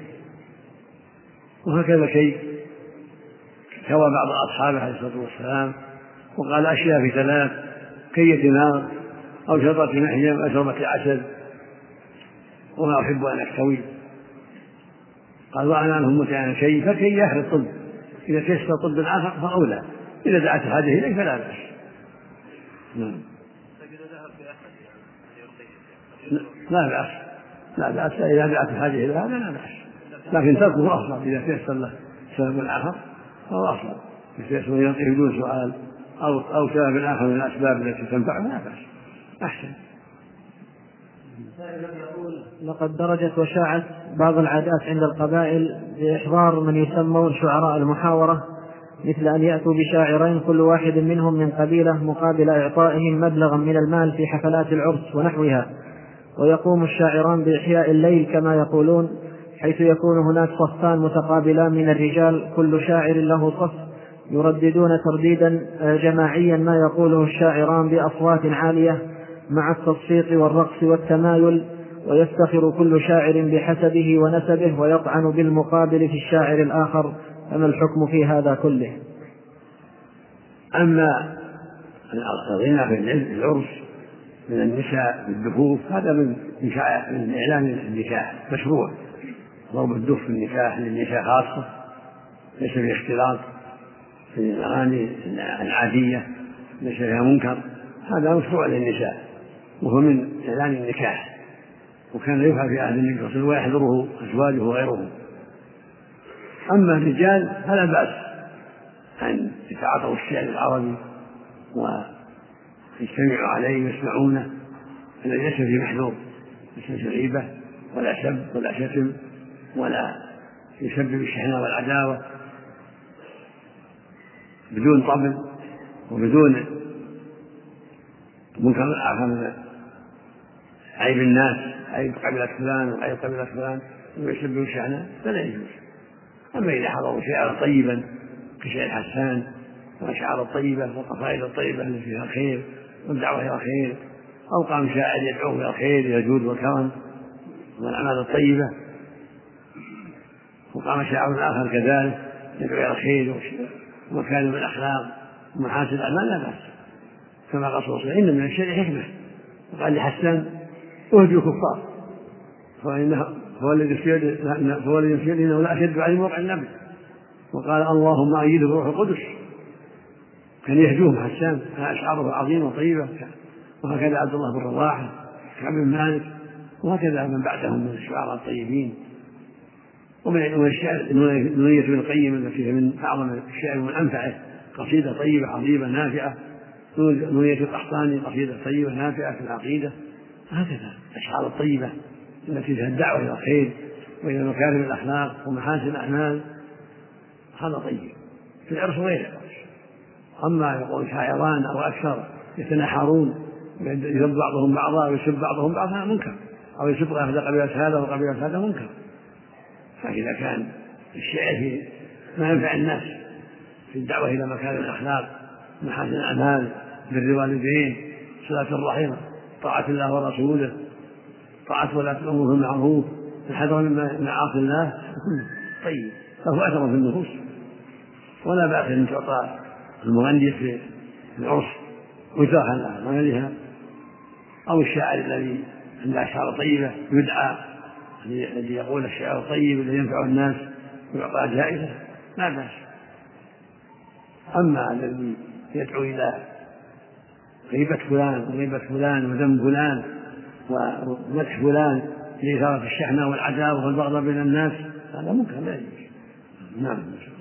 وهكذا كي كوى بعض أصحابه عليه الصلاة والسلام وقال أشياء في 3: كية نار أو شربة محجم أو شربة عسل، وما أحب أن أكتوي. قال: وأنا عنهم متعان شيء، فكي يحرص الطب، إذا تيسر طب آخر فأولى، إذا دعت الحاجة إليه فلا بأس. لا بأس، لا بأس، إذا دعت الحاجة إلى هذا لا بأس، لكن تركه أفضل إذا تيسر له سبب آخر فهو أفضل، يتيسر يعطيه بدون سؤال أو سبب آخر من الأسباب التي تنفعه لا بأس، أحسن. لقد درجت وشاعت بعض العادات عند القبائل بإحضار من يسمون شعراء المحاورة، مثل أن يأتوا بشاعرين كل واحد منهم من قبيلة مقابل إعطائهم مبلغا من المال في حفلات العرس ونحوها، ويقوم الشاعران بإحياء الليل كما يقولون، حيث يكون هناك صفان متقابلان من الرجال، كل شاعر له صف، يرددون ترديدا جماعيا ما يقوله الشاعران بأصوات عالية مع التصفيق والرقص والتمايل، ويفتخر كل شاعر بحسبه ونسبه ويطعن بالمقابل في الشاعر الآخر. فما الحكم في هذا كله؟ أما الغنى في العرس من النساء بالدفوف هذا من إعلان النكاح مشروع، ضرب الدف في النكاح للنساء خاصة، ليس فيه اختلاط في الأغاني العادية، ليس فيها منكر، هذا مشروع للنساء وهو من إعلان النكاح، وكان يفعل في عهد النبي صلى الله عليه وسلم ويحضره أزواجه وغيرهم. أما الرجال فلا بأس أن يتعاطوا الشعر العربي ويجتمعوا عليه ويسمعونه، الذي ليس في محذور، ليس في غيبة ولا سب ولا شتم ولا يسبب الشحنة والعداوة، بدون طبل وبدون منكر آخر، عيب الناس، عيب قبيلة فلان وعيب قبيلة فلان ويسبب الشحنة فلا يجوز. أما إذا حضروا شعرا طيبا كشعر حسان والأشعار الطيبة والقصائد الطيبة التي فيها الخير والدعوة إلى الخير، أو قام شاعر يدعوه إلى الخير إلى الجود والكرم والأعمال الطيبة، وقام شاعر آخر كذلك يدعو إلى الخير ومكارم الأخلاق ومحاسن الأعمال لا بأس، كما قال صلى الله عليه وسلم: إن من الشعر حكمة. وقال لحسان: أهدي الكفار فهو الذي يفعل إنه لا أشد على موقع النبي. وقال: اللهم أيده بروح القدس. كان يهجوهم حسان، أشعاره عظيمة وطيبة. وهكذا عبد الله بن رواحة، كعب بن مالك، وهكذا من بعدهم من الشعراء الطيبين. ومن الشعر نونية بن القيم التي من أعظم الشعر ومن أنفعه قصيدة طيبة عظيمة نافعة، نونية القحطاني قصيدة طيبة نافعة في العقيدة، هكذا الأشعار الطيبة التي فيها الدعوة إلى الخير وإلى مكارم الأخلاق ومحاسن الأعمال، هذا طيب في العرس وغير العرس. أما يقول شاعران أو أكثر يتناحرون يسب بعضهم بعضا ويسب بعضهم بعضا منكر، أو يسب قبيلة هذا وقبيلة هذا منكر. فإذا كان الشعر في ما ينفع الناس في الدعوة إلى مكارم الأخلاق محاسن الأعمال بر الوالدين صلة الرحم طاعة الله ورسوله طاعة ولاة الأمور بالمعروف الحذر من معاصي الله طيب له أثر في النفوس، ولا بأس أن تعطى المغني في العرس وجاها لها مغنيها، أو الشاعر الذي عنده أشعار طيبة يدعى الذي يقول الشعر الطيب الذي ينفع الناس ويعطى جائزة لا بأس. أما الذي يدعو إلى غيبة فلان وغيبة فلان وذم فلان ومدح فلان لإثارة الشحنة والعداوة والبغضاء بين الناس هذا منكر لا يجوز. نعم.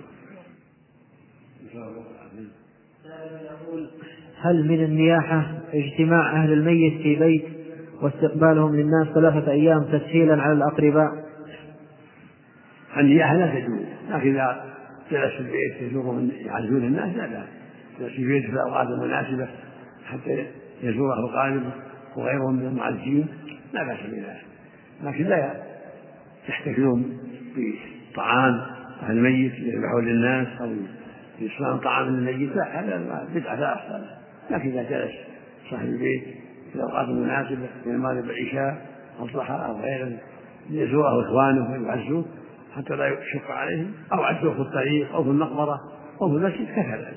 هل من النياحة اجتماع أهل الميت في بيت واستقبالهم للناس 3 أيام تسهيلا على الأقرباء؟ النياحة لا تجوز، لكن إذا جلس في البيت يزورهم يعزون الناس لا بأس، جلس في البيت في الأوقات المناسبة حتى يزوره قاربه وغيرهم من المعزين لا بأس بذلك، لكن لا يحتفلون بطعام أهل الميت يذبحون للناس أو يصنعون طعام للميت، لا هذا بدعة لا أصل. لكن إذا جلس صاحب البيت في الأوقات المناسبة من المغرب والعشاء أو الضحى أو غيره يزوره إخوانه ويعزوه حتى لا يشق عليهم، أو عزوه في الطريق أو في المقبرة أو في المسجد كفى ذلك.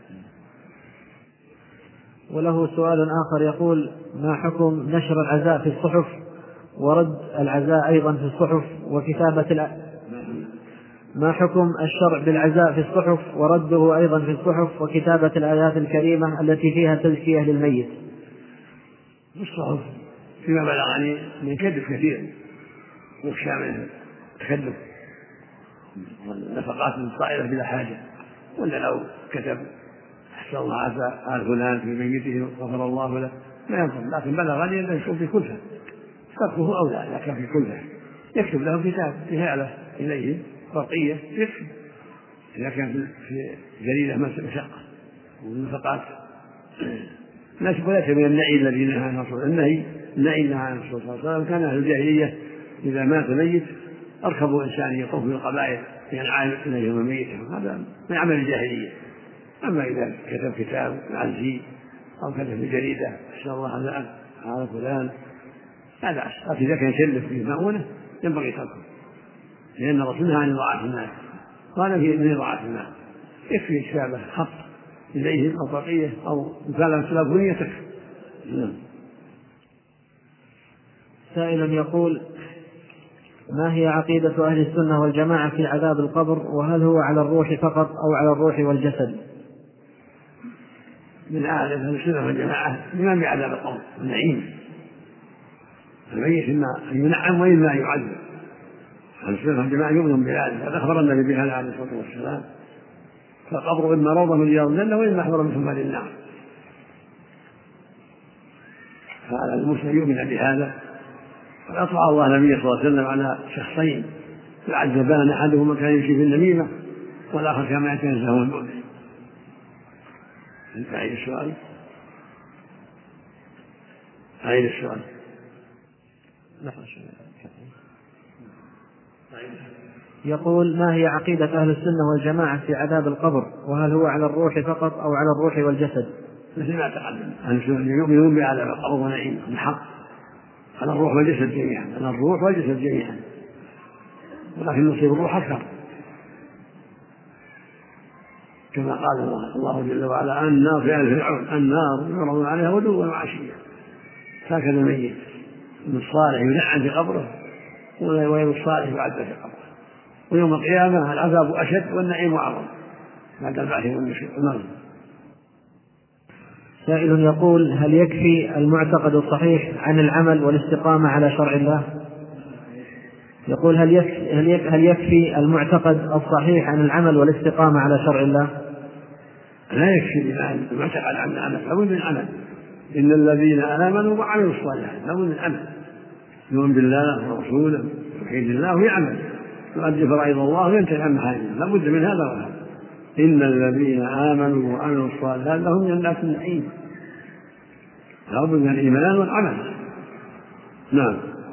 وله سؤال آخر يقول: ما حكم نشر العزاء في الصحف ورد العزاء أيضا في الصحف وكتابة ما حكم الشرع بالعزاء في الصحف ورده أيضا في الصحف وكتابة الآيات الكريمة التي فيها تزكية للميت؟ الصحف فيما بلغني من كذب كثير يخشى من التكذب والنفقات الطائلة بلا حاجة، ولا لو كتب أحسن الله عسى آل فلان في ميته غفر الله له ما ينفع، لكن بلغني أنه يكون في كلها تركه أولى إذا كان في كلها يكتب له كتاب رسالة إليه فرقية يكفي، إذا كان في جريدة مشقة والنفقات ليس من النعي الذي نهى عنه الرسول. النهي نهى عنه الرسول صلى الله عليه وسلم. كان أهل الجاهلية إذا مات ميت أركبوا إنسان يطوف في القبائل ينعى إليهم الميت، هذا من عمل الجاهلية. أما إذا كتب كتاب عزي أو كتب في جريدة أحسن الله على فلان لا بأس، لكن إذا كان يسلف في مؤونة ينبغي تركه، لأن الرسول نهى عن إضاعة المال، قال فيه من إضاعة المال يكفي كتابه خط إليهم أو بقية أو مكالمة تلفونية تكفي. سائل يقول: ما هي عقيدة أهل السنة والجماعة في عذاب القبر، وهل هو على الروح فقط أو على الروح والجسد؟ من أهل السنة والجماعة لمن بعذاب القبر النعيم، الميت إما أن ينعم وإما أن يعذب. أهل السنة والجماعة يؤمنون بذلك، قد أخبر النبي بهذا عليه الصلاة والسلام: فالقبر إما روضة من رياض الجنة وإما محضر من حفر النار. فعلى المسلم يؤمن بهذا. فأطلع الله النبي صلى الله عليه وسلم على شخصين يعذبان، أحدهما كان يمشي في النميمة والآخر كان يتنزه من بوله. أعيد السؤال. يقول: ما هي عقيدة أهل السنة والجماعة في عذاب القبر، وهل هو على الروح فقط أو على الروح والجسد؟ مثل ما تقدم، أهل السنة يؤمنون بعذاب القبر ونعيمه الحق على الروح والجسد جميعا، على الروح والجسد جميعا، ولكن نصيب الروح أكثر، كما قال الله جل وعلا: النار في آل فرعون النار يعرضون عليها غدوا وعشيا. هكذا الميت من الصالح ينعم في قبره وغير الصالح يعذب في قبره، ويوم القيامة العذاب أشد والنعيم أعظم بعد البعث والنشور. سائل يقول: هل يكفي المعتقد الصحيح عن العمل والاستقامة على شرع الله؟ يقول: هل يكفي المعتقد الصحيح عن العمل والاستقامة على شرع الله؟ لا يكفي الإيمان المعتقد عن العمل، لابد من عمل. إن الذين آمنوا وعملوا الصالحات، لابد من عمل، يؤمن بالله ورسوله ويوحد الله ويعمل، يؤدي فرائض الله وينتهي عن محارمه، لابد من هذا وهذا. إن الذين آمنوا وعملوا الصالحات لهم جنات النعيم، لابد من الإيمان والعمل. نعم.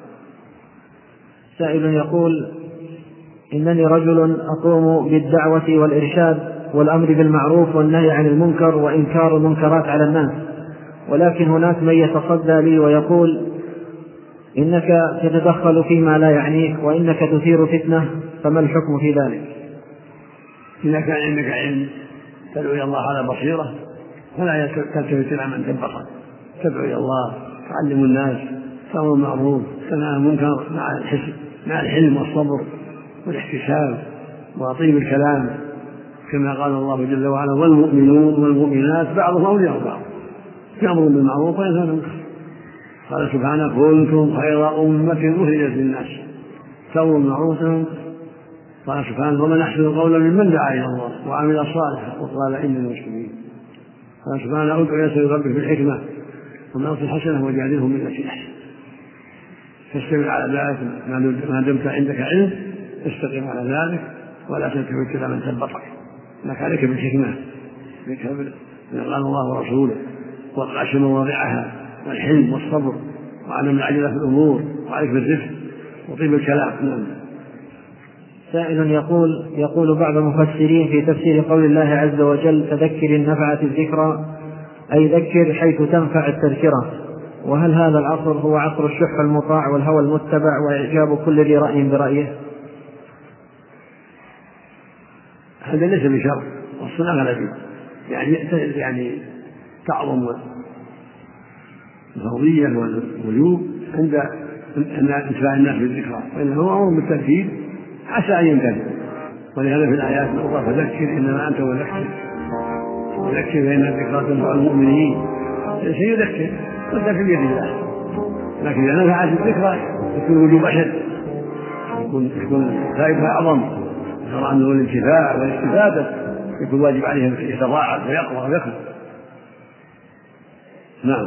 سائل يقول: إنني رجل أقوم بالدعوة والإرشاد والأمر بالمعروف والنهي عن المنكر وإنكار المنكرات على الناس، ولكن هناك من يتصدى لي ويقول: إنك تتدخل فيما لا يعنيك وإنك تثير فتنة، فما الحكم في ذلك؟ إذا كان عندك علم تدعو إلى الله على بصيرة فلا تلتفت إلى من تبقى، تدعو إلى الله، تعلم الناس، تأمر بالمعروف، تنهى عن المنكر مع الحلم والصبر والاحتساب وطيب الكلام، كما قال الله جل وعلا: والمؤمنون والمؤمنات بعضهم أولياء بعض يأمرون بالمعروف وينهون عن المنكر. قال سبحانه: كنتم خير أمة أخرجت للناس تأمرون بالمعروف وتنهون عن المنكر. قال سبحانه: ومن أحسن قولا ممن دعا إلى الله وعمل صالحا وقال إني من المسلمين. قال سبحانه: ادع إلى سبيل ربك بالحكمة والموعظة الحسنة وجادلهم بالتي أحسن. فاستمع على ذلك ما دمت عندك علم، استقم على ذلك ولا تلتفت إلى من ثبطك، لك عليك بالحكمة، قال الله ورسوله، والقسم مواضعها والحلم والصبر وعدم العجلة في الأمور وعليك بالرفق وطيب الكلام. نعم. سائل يقول بعض المفسرين في تفسير قول الله عز وجل: فذكر إن نفعت الذكرى، أي ذكر حيث تنفع التذكرة، وهل هذا العصر هو عصر الشح المطاع والهوى المتبع وإعجاب كل ذي رأي برأيه؟ هذا ليس بشر، والصنع غلبي، يعني تعظم الفرضية والوجوب عند انتفاع الناس بالذكرى، وإنه هو أمر بالترتيب عسى أن ينتهي. ولهذا في الآيات الأخرى: فذكر إنما أنت مذكر، وذكر فإن الذكرى تنفع المؤمنين. سيذكر والذكر بيد الله، لكن إذا نفعت الذكرى يكون الوجوب أشد، يكون فائدة أعظم، ترى أنه الانتفاع والاستفادة يكون واجب عليه أن يتضاعف ويقوى ويكبر. نعم.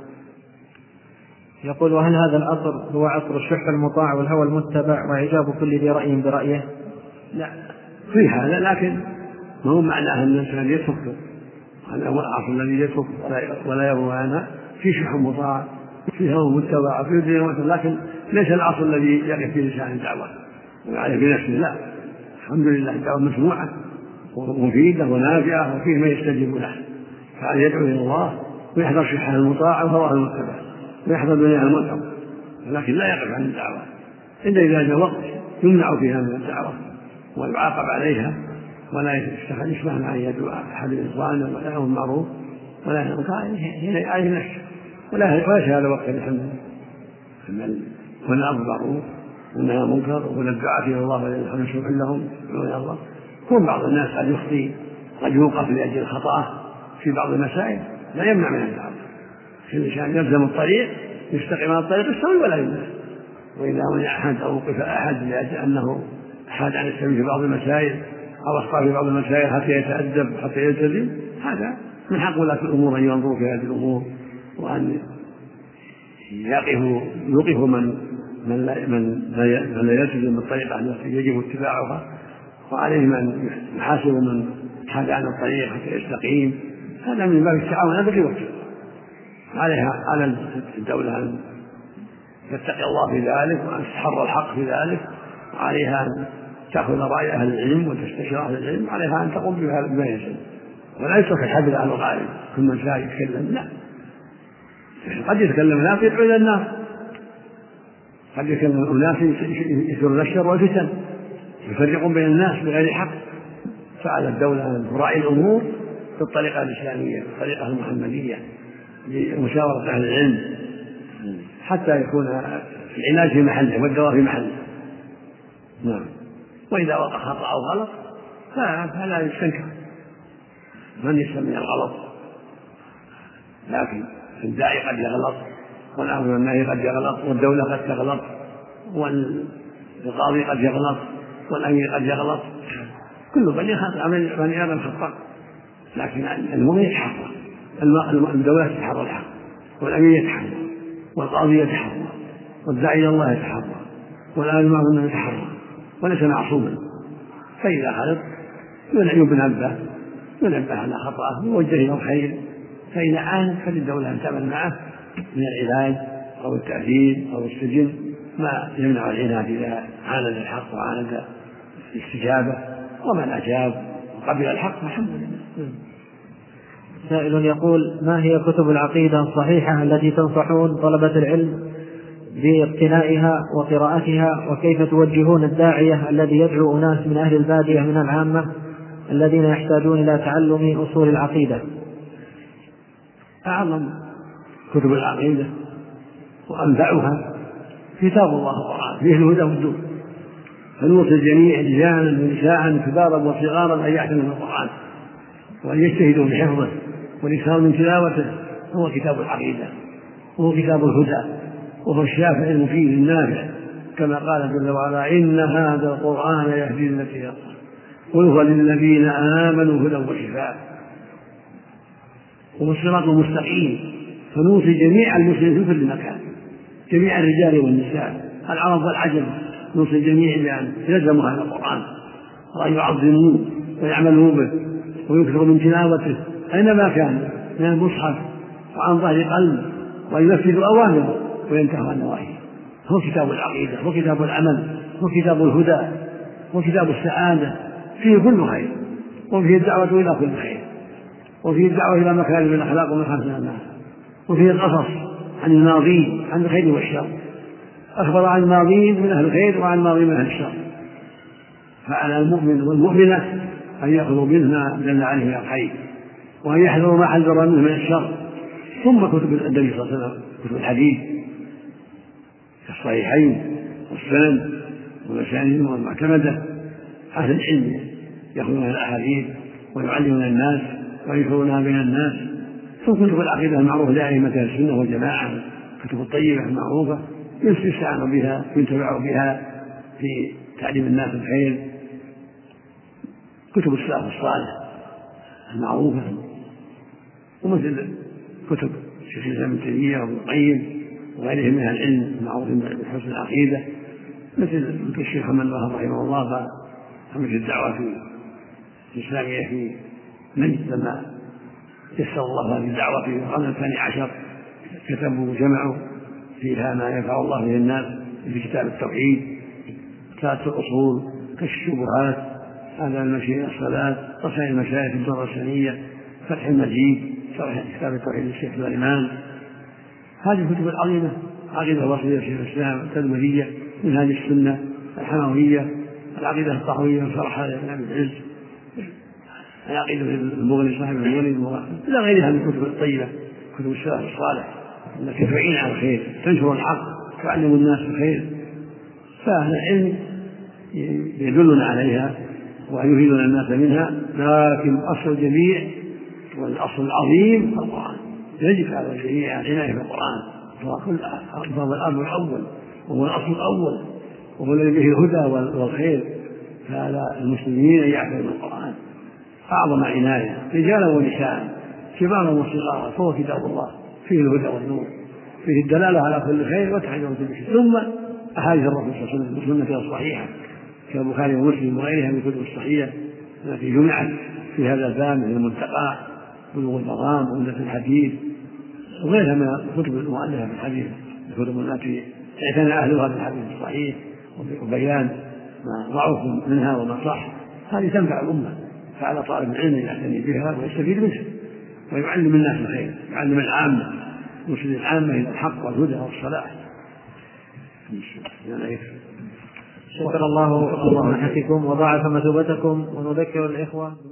يقول: وهل هذا العصر هو عصر الشح المطاع والهوى المتبع وإعجاب كل ذي رأي برأيه؟ لا، في هذا، لكن ما هو معناه أن الإنسان يترك، هذا هو العصر الذي يترك ولا يروى عنها، في شح مطاع، في هوى متبع، في دين، لكن ليس العصر الذي يقف فيه لسان الدعوة ويعرف بنفسه. لا، الحمد لله الدعوة مسموعة ومفيدة ونافعة وفيه من يستجيب له، فعليه يدعو إلى الله ويحذر شح المطاع وهواه المتبع ويحذر دنيا المنكر، لكن لا يقف عن الدعوة إلا إذا جاء وقت يمنع فيها من الدعوة ويعاقب عليها، ولا يسمح أن يدعو أحد الإخوان ولا يأمر بالمعروف ولا ينهى عن المنكر، هنا عليه نفسه ولا شيء هذا وقت. الحمد لله من أمر بالمعروف والنهي عن المنكر والدعاء إلى الله والذين يشركون لهم إلى الله. كون بعض الناس قد يخطي، قد يوقف لأجل خطأه في بعض المسائل، لا يمنع من الدعوة. الإنسان يلزم الطريق، يستقيم على الطريق السوي ولا يمنع. وإذا منع أحد أو وقف أحد لأجل أنه حاد عن السبيل في بعض المسائل أو أخطأ في بعض المسائل حتى يتأدب حتى يلتزم، هذا من حق ولاة الأمور أن ينظروا في هذه الأمور وأن يوقفوا من لا يلتزم بالطريقة التي يجب اتباعها، وعليهم أن يحاسبوا من حاد عن الطريق حتى يستقيم. هذا من باب التعاون، هذا في وقته. عليها على الدولة أن تتقي الله في ذلك وأن تتحرى الحق في ذلك، وعليها أن تأخذ رأي أهل العلم وتستشير أهل العلم، وعليها أن تقوم بما يجب، ولا يترك الحبل على الغالب كل من شاء يتكلم. لا، قد يتكلم الناس يدعو إلى النار، قد يتكلم الناس يثيرون الشر والفتن، يفرقون بين الناس بغير حق. فعلى الدولة أن تراعي الأمور بالطريقة الإسلامية بالطريقة المحمدية لمشاورة أهل العلم حتى يكون العلاج في محله والدواء في محله. نعم. وإذا وقع خطأ أو غلط فلا يستنكر، من يسمى الغلط، لكن الداعي قد يغلط والأمر والنهي قد يغلط والدولة قد تغلط والقاضي قد يغلط والأمير قد يغلط، كل بني آدم خطأ، لكن المؤمن يتحرى، الدولة تتحرى الحق، والأمير يتحرى، والقاضي يتحرى، والداعي إلى الله يتحرى، والآن معه يتحرى، وليس معصوما. فإذا خلط ينبه على خطأه ويوجه إلى الخير، فإذا عاند فللدولة أن تعمل معه من العلاج أو التأديب أو السجن ما يمنع العناد إذا عاند الحق وعاند الاستجابة، ومن أجاب وقبل الحق الحمد لله. سائل يقول: ما هي كتب العقيدة الصحيحة التي تنصحون طلبة العلم باقتنائها وقراءتها، وكيف توجهون الداعية الذي يدعو أناس من أهل البادية من العامة الذين يحتاجون إلى تعلم أصول العقيدة؟ أعظم كتب العقيدة وأنفعها كتاب الله القرآن، فيه الهدى والنور، فنوصي الجميع رجالا ونساء كبارا وصغارا أن يحفظوا القرآن وأن يجتهدوا بحفظه والإكثار من تلاوته. هو كتاب العقيدة، وهو كتاب الهدى، وهو الشافع المفيد النافع، كما قال جل وعلا: إن هذا القرآن يهدي للتي هي أقوم وهو للذين آمنوا هدى وشفاء. وهو الصراط المستقيم، فنوصي جميع المسلمين في كل مكان، جميع الرجال والنساء، العرب والعجم، نوصي الجميع بأن يلزموا هذا القرآن وأن يعظموه ويعملوا به ويكثروا من تلاوته أينما كان من المصحف وعن ظهر قلب، وينفذوا أوامره وينتهوا عن نواهيه. هو كتاب العقيدة، هو كتاب العمل، هو كتاب الهدى، هو كتاب السعادة، فيه كل خير، وفيه الدعوة إلى كل خير، وفيه الدعوة إلى مكارم الأخلاق ومحاسن الناس، وفيه القصص عن الماضين عن الخير والشر، أخبر عن الماضين من أهل الخير وعن الماضين من أهل الشر. فعلى المؤمن والمؤمنة أن يأخذوا منه ما دل عليه من الخير، وأن يحذروا ما حذر منه من الشر. ثم كتب النبي صلى الله عليه وسلم، كتب الحديث كالصحيحين والسنن والمسانيد والمعتمدة، أهل العلم يأخذون الأحاديث ويعلمون الناس وينشرونها بين الناس. ثم كتب العقيدة المعروفة لأئمة السنة والجماعة، كتب الطيبة المعروفة يستعان بها ينتفع بها في تعليم الناس الخير. كتب السلف الصالح المعروفة، ومثل كتب شيخ الإسلام ابن تيمية وابن القيم وغيرهم من العلم المعروفين بحسن العقيدة، مثل الشيخ محمد الله رحمه الله فمثل الدعوة الإسلامية في نجد لما يسر الله هذه الدعوة في القرن الثاني عشر، كتبوا وجمعوا فيها ما ينفع الله به الناس في كتاب التوحيد، ثلاث الأصول، كشف الشبهات، هذا المشي الصلاة، رسائل المشايخ الدورة السنية، فتح المجيد، شرح كتاب التوحيد للشيخ سليمان. هذه الكتب العظيمة، عقيدة الوصية شيخ الإسلام، التدمرية، منهاج السنة، الحموية، العقيدة الطحوية شرح ابن العز، العقيدة المغني صاحب المغني، إلى غيرها من الكتب الطيبة، كتب السلف الصالح التي تعين على الخير، تنشر الحق، تعلم الناس الخير. فأهل العلم يدلنا عليها ويفيدون الناس منها، لكن أصل الجميع والأصل العظيم القرآن، يجب على الجميع العناية بالقرآن، فهو الأمر الأول وهو الأصل الأول وهو الذي به الهدى والخير. فعلى المسلمين أن يحفظوا القرآن أعظم عناية، رجالا ونساء، كبارا وصغارا، فهو كتاب الله فيه الهدى والنور، فيه الدلالة على كل خير وتحذير كل شيء. ثم أحاديث الرسول صلى الله عليه وسلم بسنته الصحيحة كالبخاري ومسلم وغيرها من الكتب الصحيحة التي جمعت في هذا الباب من المنتقى بلوغ المرام وعمدة الحديث وغيرها من الكتب المؤلفة في الحديث، الكتب التي اعتنى أهلها بالحديث الصحيح وبيان ما ضعف منها وما صح. هذه تنفع الأمة، فعلى طالب العلم يعتني بها ويستفيد منها ويعلم الناس الخير، يعلم العامة، يرشد العامة إلى الحق والهدى والصلاح. شكر الله منحتكم وضاعف مثوبتكم. ونذكر الإخوة